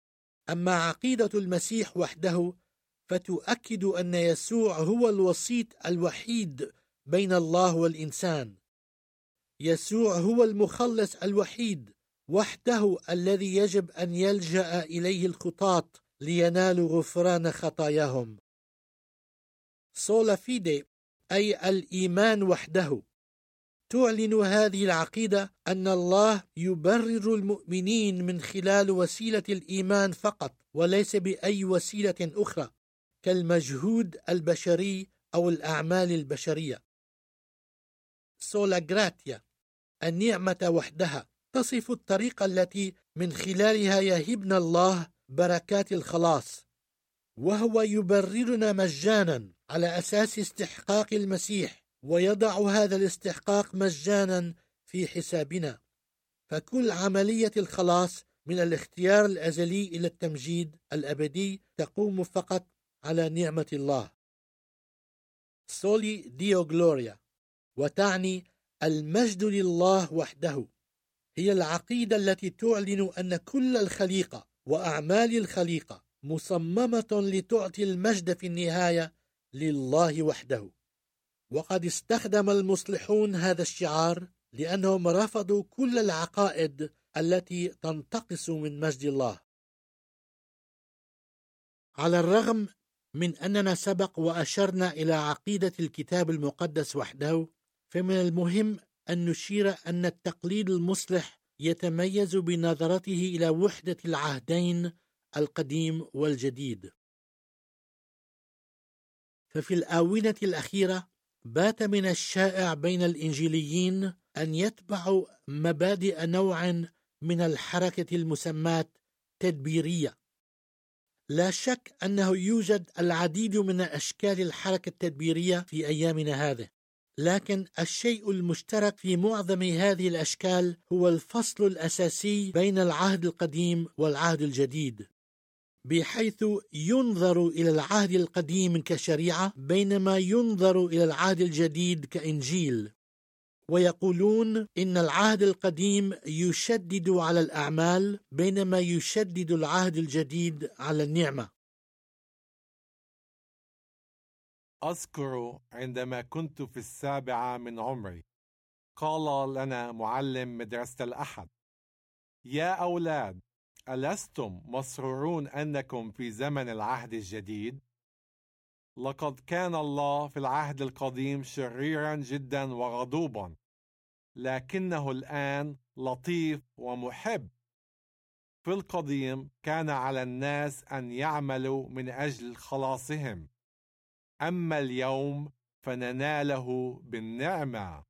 أما عقيدة المسيح وحده فتؤكد أن يسوع هو الوسيط الوحيد بين الله والإنسان. يسوع هو المخلص الوحيد وحده الذي يجب أن يلجأ إليه الخطاة لينالوا غفران خطاياهم. سولا فيدي أي الإيمان وحده. تعلن هذه العقيدة أن الله يبرر المؤمنين من خلال وسيلة الإيمان فقط، وليس بأي وسيلة أخرى كالمجهود البشري أو الأعمال البشرية. سولا جراتيا، النعمة وحدها، تصف الطريقة التي من خلالها يهبنا الله بركات الخلاص، وهو يبررنا مجانا على أساس استحقاق المسيح، ويضع هذا الاستحقاق مجانا في حسابنا. فكل عملية الخلاص من الاختيار الأزلي إلى التمجيد الأبدي تقوم فقط على نعمة الله. سولي ديو غلوريا، وتعني المجد لله وحده. هي العقيدة التي تعلن أن كل الخليقة وأعمال الخليقة مصممة لتعطي المجد في النهاية لله وحده. وقد استخدم المصلحون هذا الشعار لأنهم رفضوا كل العقائد التي تنتقص من مجد الله. على الرغم من أننا سبق وأشرنا إلى عقيدة الكتاب المقدس وحده، فمن المهم أن نشير أن التقليد المصلح يتميز بنظرته إلى وحدة العهدين القديم والجديد. ففي الآونة الأخيرة بات من الشائع بين الإنجيليين أن يتبعوا مبادئ نوع من الحركة المسماة تدبيرية. لا شك أنه يوجد العديد من أشكال الحركة التدبيرية في أيامنا هذه، لكن الشيء المشترك في معظم هذه الأشكال هو الفصل الأساسي بين العهد القديم والعهد الجديد، بحيث ينظر إلى العهد القديم كشريعة بينما ينظر إلى العهد الجديد كإنجيل. ويقولون إن العهد القديم يشدد على الأعمال بينما يشدد العهد الجديد على النعمة. أذكر عندما كنت في 7 من عمري قال لنا معلم مدرسة الأحد: يا أولاد، ألستم مسرورون أنكم في زمن العهد الجديد؟ لقد كان الله في العهد القديم شريرا جدا وغضوبا، لكنه الآن لطيف ومحب. في القديم كان على الناس أن يعملوا من أجل خلاصهم، أما اليوم فنناله بالنعمة.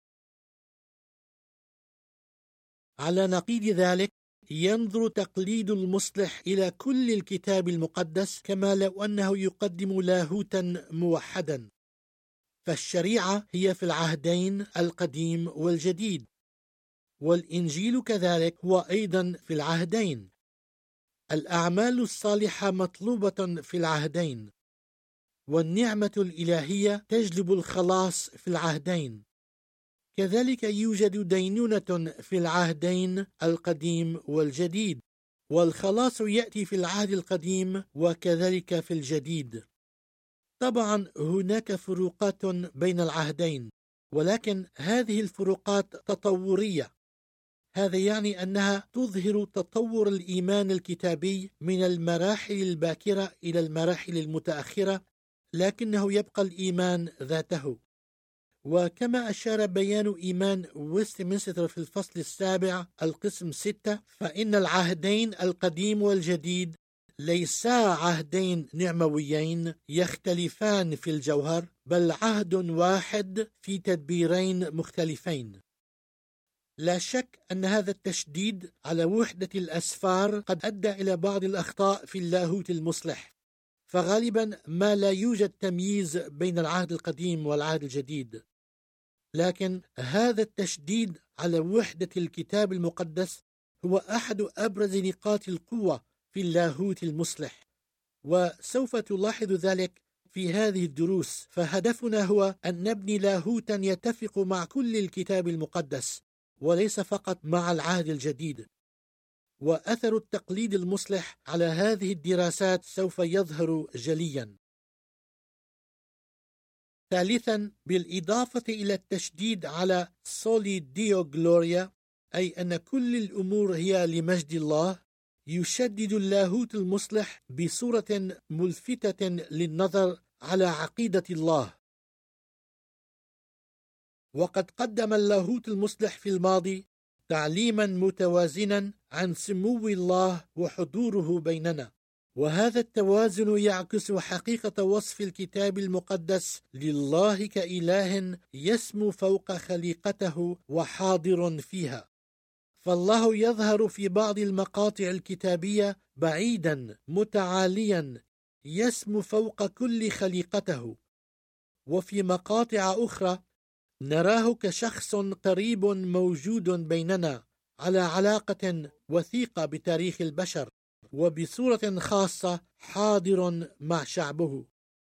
على نقيض ذلك، ينظر تقليد المصلح إلى كل الكتاب المقدس كما لو أنه يقدم لاهوتا موحدا، فالشريعة هي في العهدين القديم والجديد، والإنجيل كذلك هو أيضا في العهدين. الأعمال الصالحة مطلوبة في العهدين، والنعمة الإلهية تجلب الخلاص في العهدين. كذلك يوجد دينونة في العهدين القديم والجديد، والخلاص يأتي في العهد القديم وكذلك في الجديد. طبعا هناك فروقات بين العهدين، ولكن هذه الفروقات تطورية. هذا يعني أنها تظهر تطور الإيمان الكتابي من المراحل الباكرة إلى المراحل المتأخرة، لكنه يبقى الإيمان ذاته. وكما أشار بيان إيمان ويستمنستر في الفصل 7 القسم 6، فإن العهدين القديم والجديد ليسا عهدين نعمويين يختلفان في الجوهر، بل عهد واحد في تدبيرين مختلفين. لا شك أن هذا التشديد على وحدة الأسفار قد أدى إلى بعض الأخطاء في اللاهوت المصلح، فغالبا ما لا يوجد تمييز بين العهد القديم والعهد الجديد. لكن هذا التشديد على وحدة الكتاب المقدس هو أحد أبرز نقاط القوة في اللاهوت المصلح، وسوف تلاحظ ذلك في هذه الدروس. فهدفنا هو أن نبني لاهوتا يتفق مع كل الكتاب المقدس وليس فقط مع العهد الجديد. وأثر التقليد المصلح على هذه الدراسات سوف يظهر جليا. ثالثا، بالإضافة إلى التشديد على سولي ديو غلوريا، أي أن كل الأمور هي لمجد الله، يشدد اللاهوت المصلح بصورة ملفتة للنظر على عقيدة الله. وقد قدم اللاهوت المصلح في الماضي تعليما متوازنا عن سمو الله وحضوره بيننا، وهذا التوازن يعكس حقيقة وصف الكتاب المقدس لله كإله يسمو فوق خليقته وحاضر فيها. فالله يظهر في بعض المقاطع الكتابية بعيدا متعاليا يسمو فوق كل خليقته، وفي مقاطع أخرى نراه كشخص قريب موجود بيننا على علاقة وثيقة بتاريخ البشر، وبصورة خاصة حاضر مع شعبه.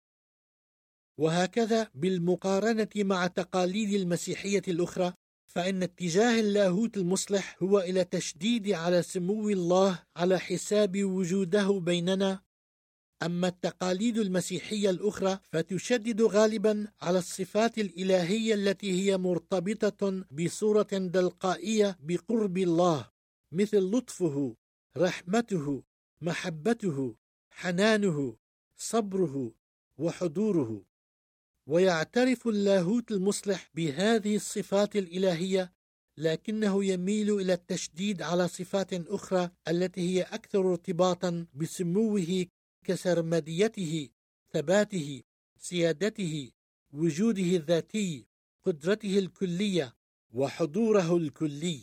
وهكذا بالمقارنة مع تقاليد المسيحية الأخرى، فإن اتجاه اللاهوت المصلح هو إلى تشديد على سمو الله على حساب وجوده بيننا. أما التقاليد المسيحية الأخرى فتشدد غالبا على الصفات الإلهية التي هي مرتبطة بصورة تلقائية بقرب الله، مثل لطفه، رحمته، محبته، حنانه، صبره، وحضوره. ويعترف اللاهوت المصلح بهذه الصفات الإلهية، لكنه يميل إلى التشديد على صفات أخرى التي هي أكثر ارتباطا بسموه كسرمديته، ثباته، سيادته، وجوده الذاتي، قدرته الكلية، وحضوره الكلي.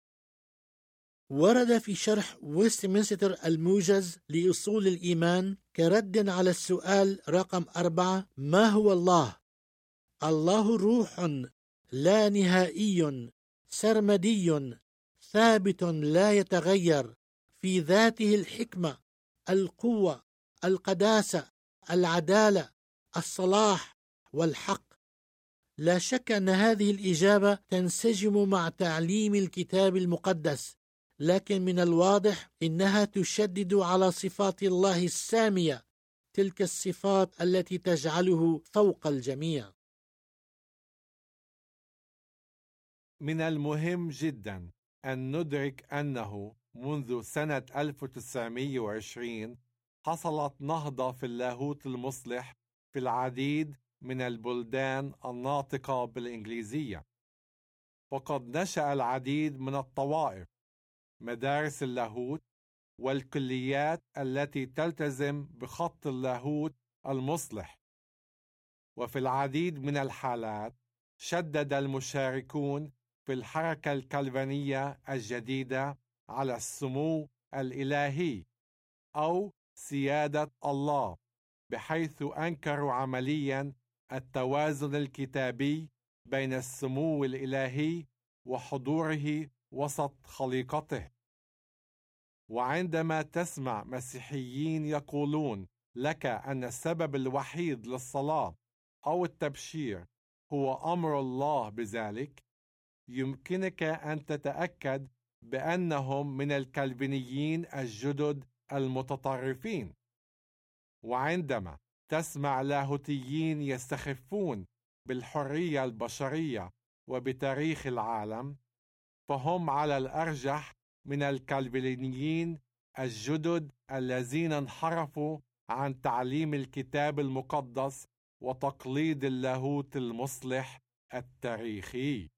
ورد في شرح ويستمنستر الموجز لأصول الإيمان كرد على السؤال رقم 4: ما هو الله؟ الله روح لا نهائي سرمدي ثابت لا يتغير، في ذاته الحكمة، القوة، القداسة، العدالة، الصلاح والحق. لا شك أن هذه الإجابة تنسجم مع تعليم الكتاب المقدس، لكن من الواضح إنها تشدد على صفات الله السامية، تلك الصفات التي تجعله فوق الجميع. من المهم جدا أن ندرك أنه منذ سنة 1920 حصلت نهضة في اللاهوت المصلح في العديد من البلدان الناطقة بالإنجليزية، وقد نشأ العديد من الطوائف، مدارس اللاهوت، والكليات التي تلتزم بخط اللاهوت المصلح. وفي العديد من الحالات شدد المشاركون في الحركة الكالفانية الجديدة على السمو الإلهي أو سيادة الله، بحيث أنكروا عمليا التوازن الكتابي بين السمو الإلهي وحضوره وسط خليقته. وعندما تسمع مسيحيين يقولون لك أن السبب الوحيد للصلاة أو التبشير هو أمر الله بذلك، يمكنك أن تتأكد بأنهم من الكالفينيين الجدد المتطرفين. وعندما تسمع لاهوتيين يستخفون بالحرية البشرية وبتاريخ العالم، فهم على الأرجح من الكالفينيين الجدد الذين انحرفوا عن تعليم الكتاب المقدس وتقليد اللاهوت المصلح التاريخي.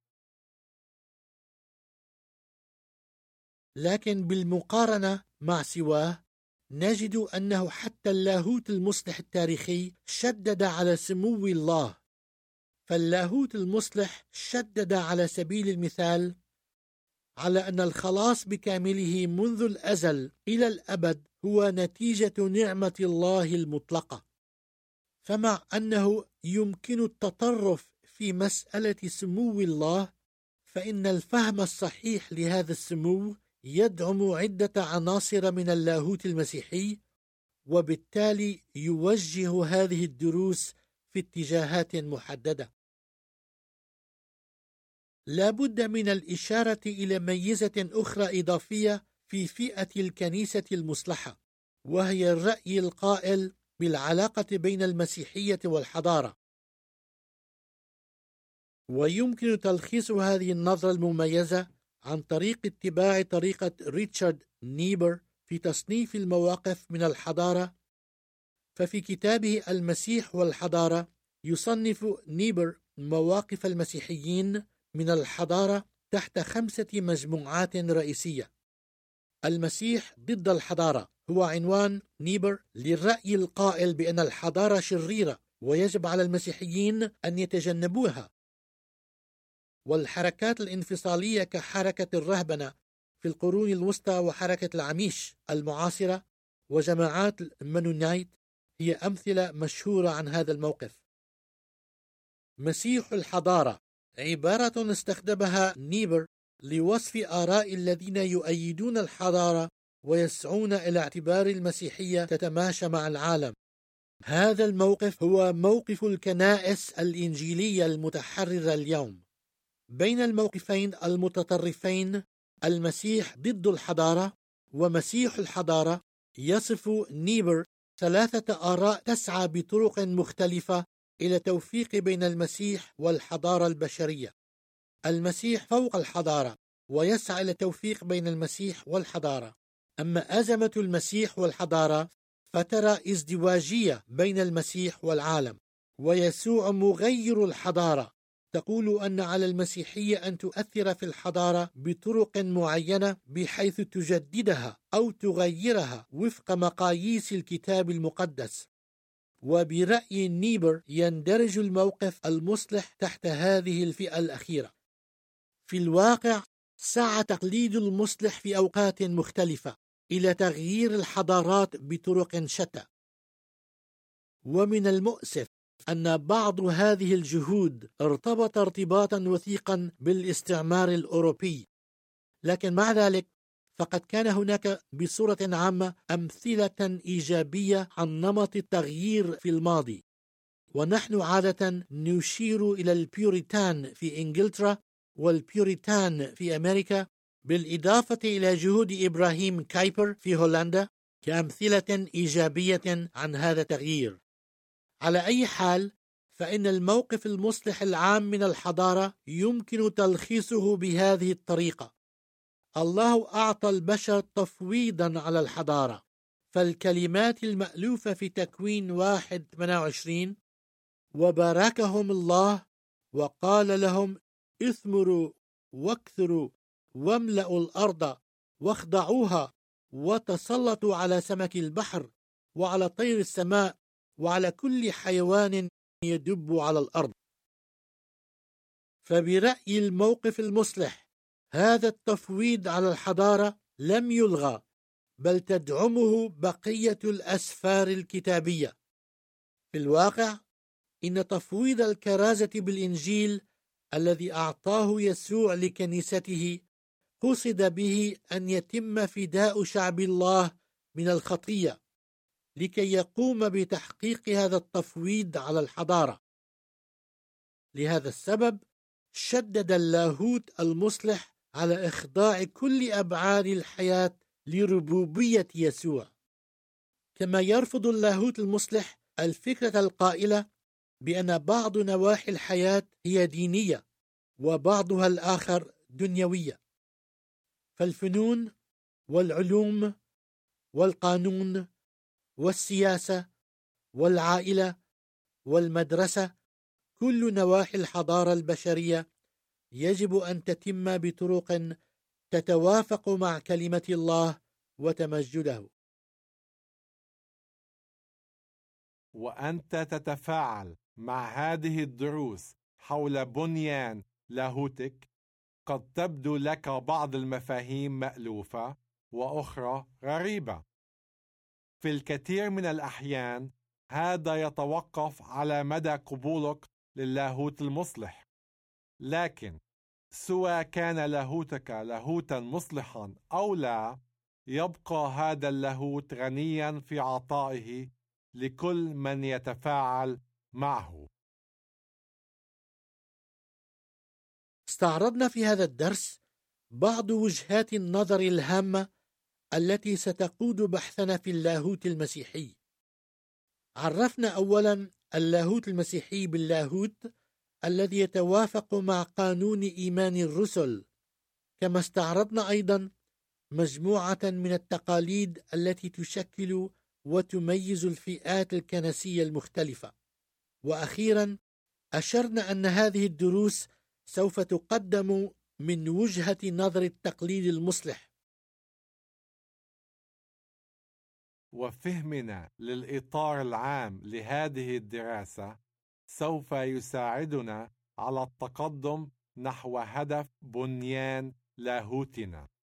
لكن بالمقارنة مع سواه نجد أنه حتى اللاهوت المصلح التاريخي شدد على سمو الله. فاللاهوت المصلح شدد على سبيل المثال على أن الخلاص بكامله منذ الأزل إلى الأبد هو نتيجة نعمة الله المطلقة. فمع أنه يمكن التطرف في مسألة سمو الله، فإن الفهم الصحيح لهذا السمو يدعم عدة عناصر من اللاهوت المسيحي، وبالتالي يوجه هذه الدروس في اتجاهات محددة. لا بد من الإشارة إلى ميزة أخرى إضافية في فئة الكنيسة المصلحة، وهي الرأي القائل بالعلاقة بين المسيحية والحضارة. ويمكن تلخيص هذه النظرة المميزة عن طريق اتباع طريقة ريتشارد نيبر في تصنيف المواقف من الحضارة. ففي كتابه المسيح والحضارة يصنف نيبر مواقف المسيحيين من الحضارة تحت 5 مجموعات رئيسية. المسيح ضد الحضارة هو عنوان نيبر للرأي القائل بأن الحضارة شريرة ويجب على المسيحيين أن يتجنبوها. والحركات الانفصالية كحركة الرهبنة في القرون الوسطى وحركة العميش المعاصرة وجماعات المنونايت هي أمثلة مشهورة عن هذا الموقف. مسيح الحضارة عبارة استخدمها نيبر لوصف آراء الذين يؤيدون الحضارة ويسعون إلى اعتبار المسيحية تتماشى مع العالم. هذا الموقف هو موقف الكنائس الإنجيلية المتحررة اليوم. بين الموقفين المتطرفين المسيح ضد الحضارة ومسيح الحضارة يصف نيبر 3 آراء تسعى بطرق مختلفة إلى توفيق بين المسيح والحضارة البشرية. المسيح فوق الحضارة ويسعى إلى توفيق بين المسيح والحضارة. أما أزمة المسيح والحضارة فترى ازدواجية بين المسيح والعالم. ويسوع مغير الحضارة تقول أن على المسيحية أن تؤثر في الحضارة بطرق معينة بحيث تجددها أو تغيرها وفق مقاييس الكتاب المقدس. وبرأي نيبر يندرج الموقف المصلح تحت هذه الفئة الأخيرة. في الواقع سعى تقليد المصلح في أوقات مختلفة إلى تغيير الحضارات بطرق شتى. ومن المؤسف أن بعض هذه الجهود ارتبط ارتباطا وثيقا بالاستعمار الأوروبي، لكن مع ذلك فقد كان هناك بصورة عامة أمثلة إيجابية عن نمط التغيير في الماضي. ونحن عادة نشير إلى البيوريتان في إنجلترا والبيوريتان في أمريكا، بالإضافة إلى جهود إبراهيم كايبر في هولندا كأمثلة إيجابية عن هذا التغيير. على أي حال، فإن الموقف المصلح العام من الحضارة يمكن تلخيصه بهذه الطريقة: الله أعطى البشر تفويضا على الحضارة. فالكلمات المألوفة في تكوين 1:28: وباركهم الله وقال لهم اثمروا واكثروا واملأوا الأرض واخضعوها وتسلطوا على سمك البحر وعلى طير السماء وعلى كل حيوان يدب على الأرض. فبرأي الموقف المصلح هذا التفويض على الحضارة لم يلغى، بل تدعمه بقية الأسفار الكتابية. في الواقع إن تفويض الكرازة بالإنجيل الذي أعطاه يسوع لكنيسته قصد به أن يتم فداء شعب الله من الخطية لكي يقوم بتحقيق هذا التفويض على الحضارة. لهذا السبب شدد اللاهوت المصلح على إخضاع كل أبعاد الحياة لربوبية يسوع، كما يرفض اللاهوت المصلح الفكرة القائلة بأن بعض نواحي الحياة هي دينية وبعضها الآخر دنيوية. فالفنون والعلوم والقانون والسياسة والعائلة والمدرسة، كل نواحي الحضارة البشرية يجب أن تتم بطرق تتوافق مع كلمة الله وتمجده. وأنت تتفاعل مع هذه الدروس حول بنيان لاهوتك، قد تبدو لك بعض المفاهيم مألوفة وأخرى غريبة. في الكثير من الأحيان هذا يتوقف على مدى قبولك للاهوت المصلح، لكن سواء كان لاهوتك لاهوتا مصلحا أو لا، يبقى هذا اللاهوت غنيا في عطائه لكل من يتفاعل معه. استعرضنا في هذا الدرس بعض وجهات النظر الهامة التي ستقود بحثنا في اللاهوت المسيحي. عرفنا أولا اللاهوت المسيحي باللاهوت الذي يتوافق مع قانون إيمان الرسل، كما استعرضنا أيضا مجموعة من التقاليد التي تشكل وتميز الفئات الكنسية المختلفة. وأخيرا أشرنا أن هذه الدروس سوف تقدم من وجهة نظر التقليد المصلح. وفهمنا للإطار العام لهذه الدراسة سوف يساعدنا على التقدم نحو هدف بنيان لاهوتنا.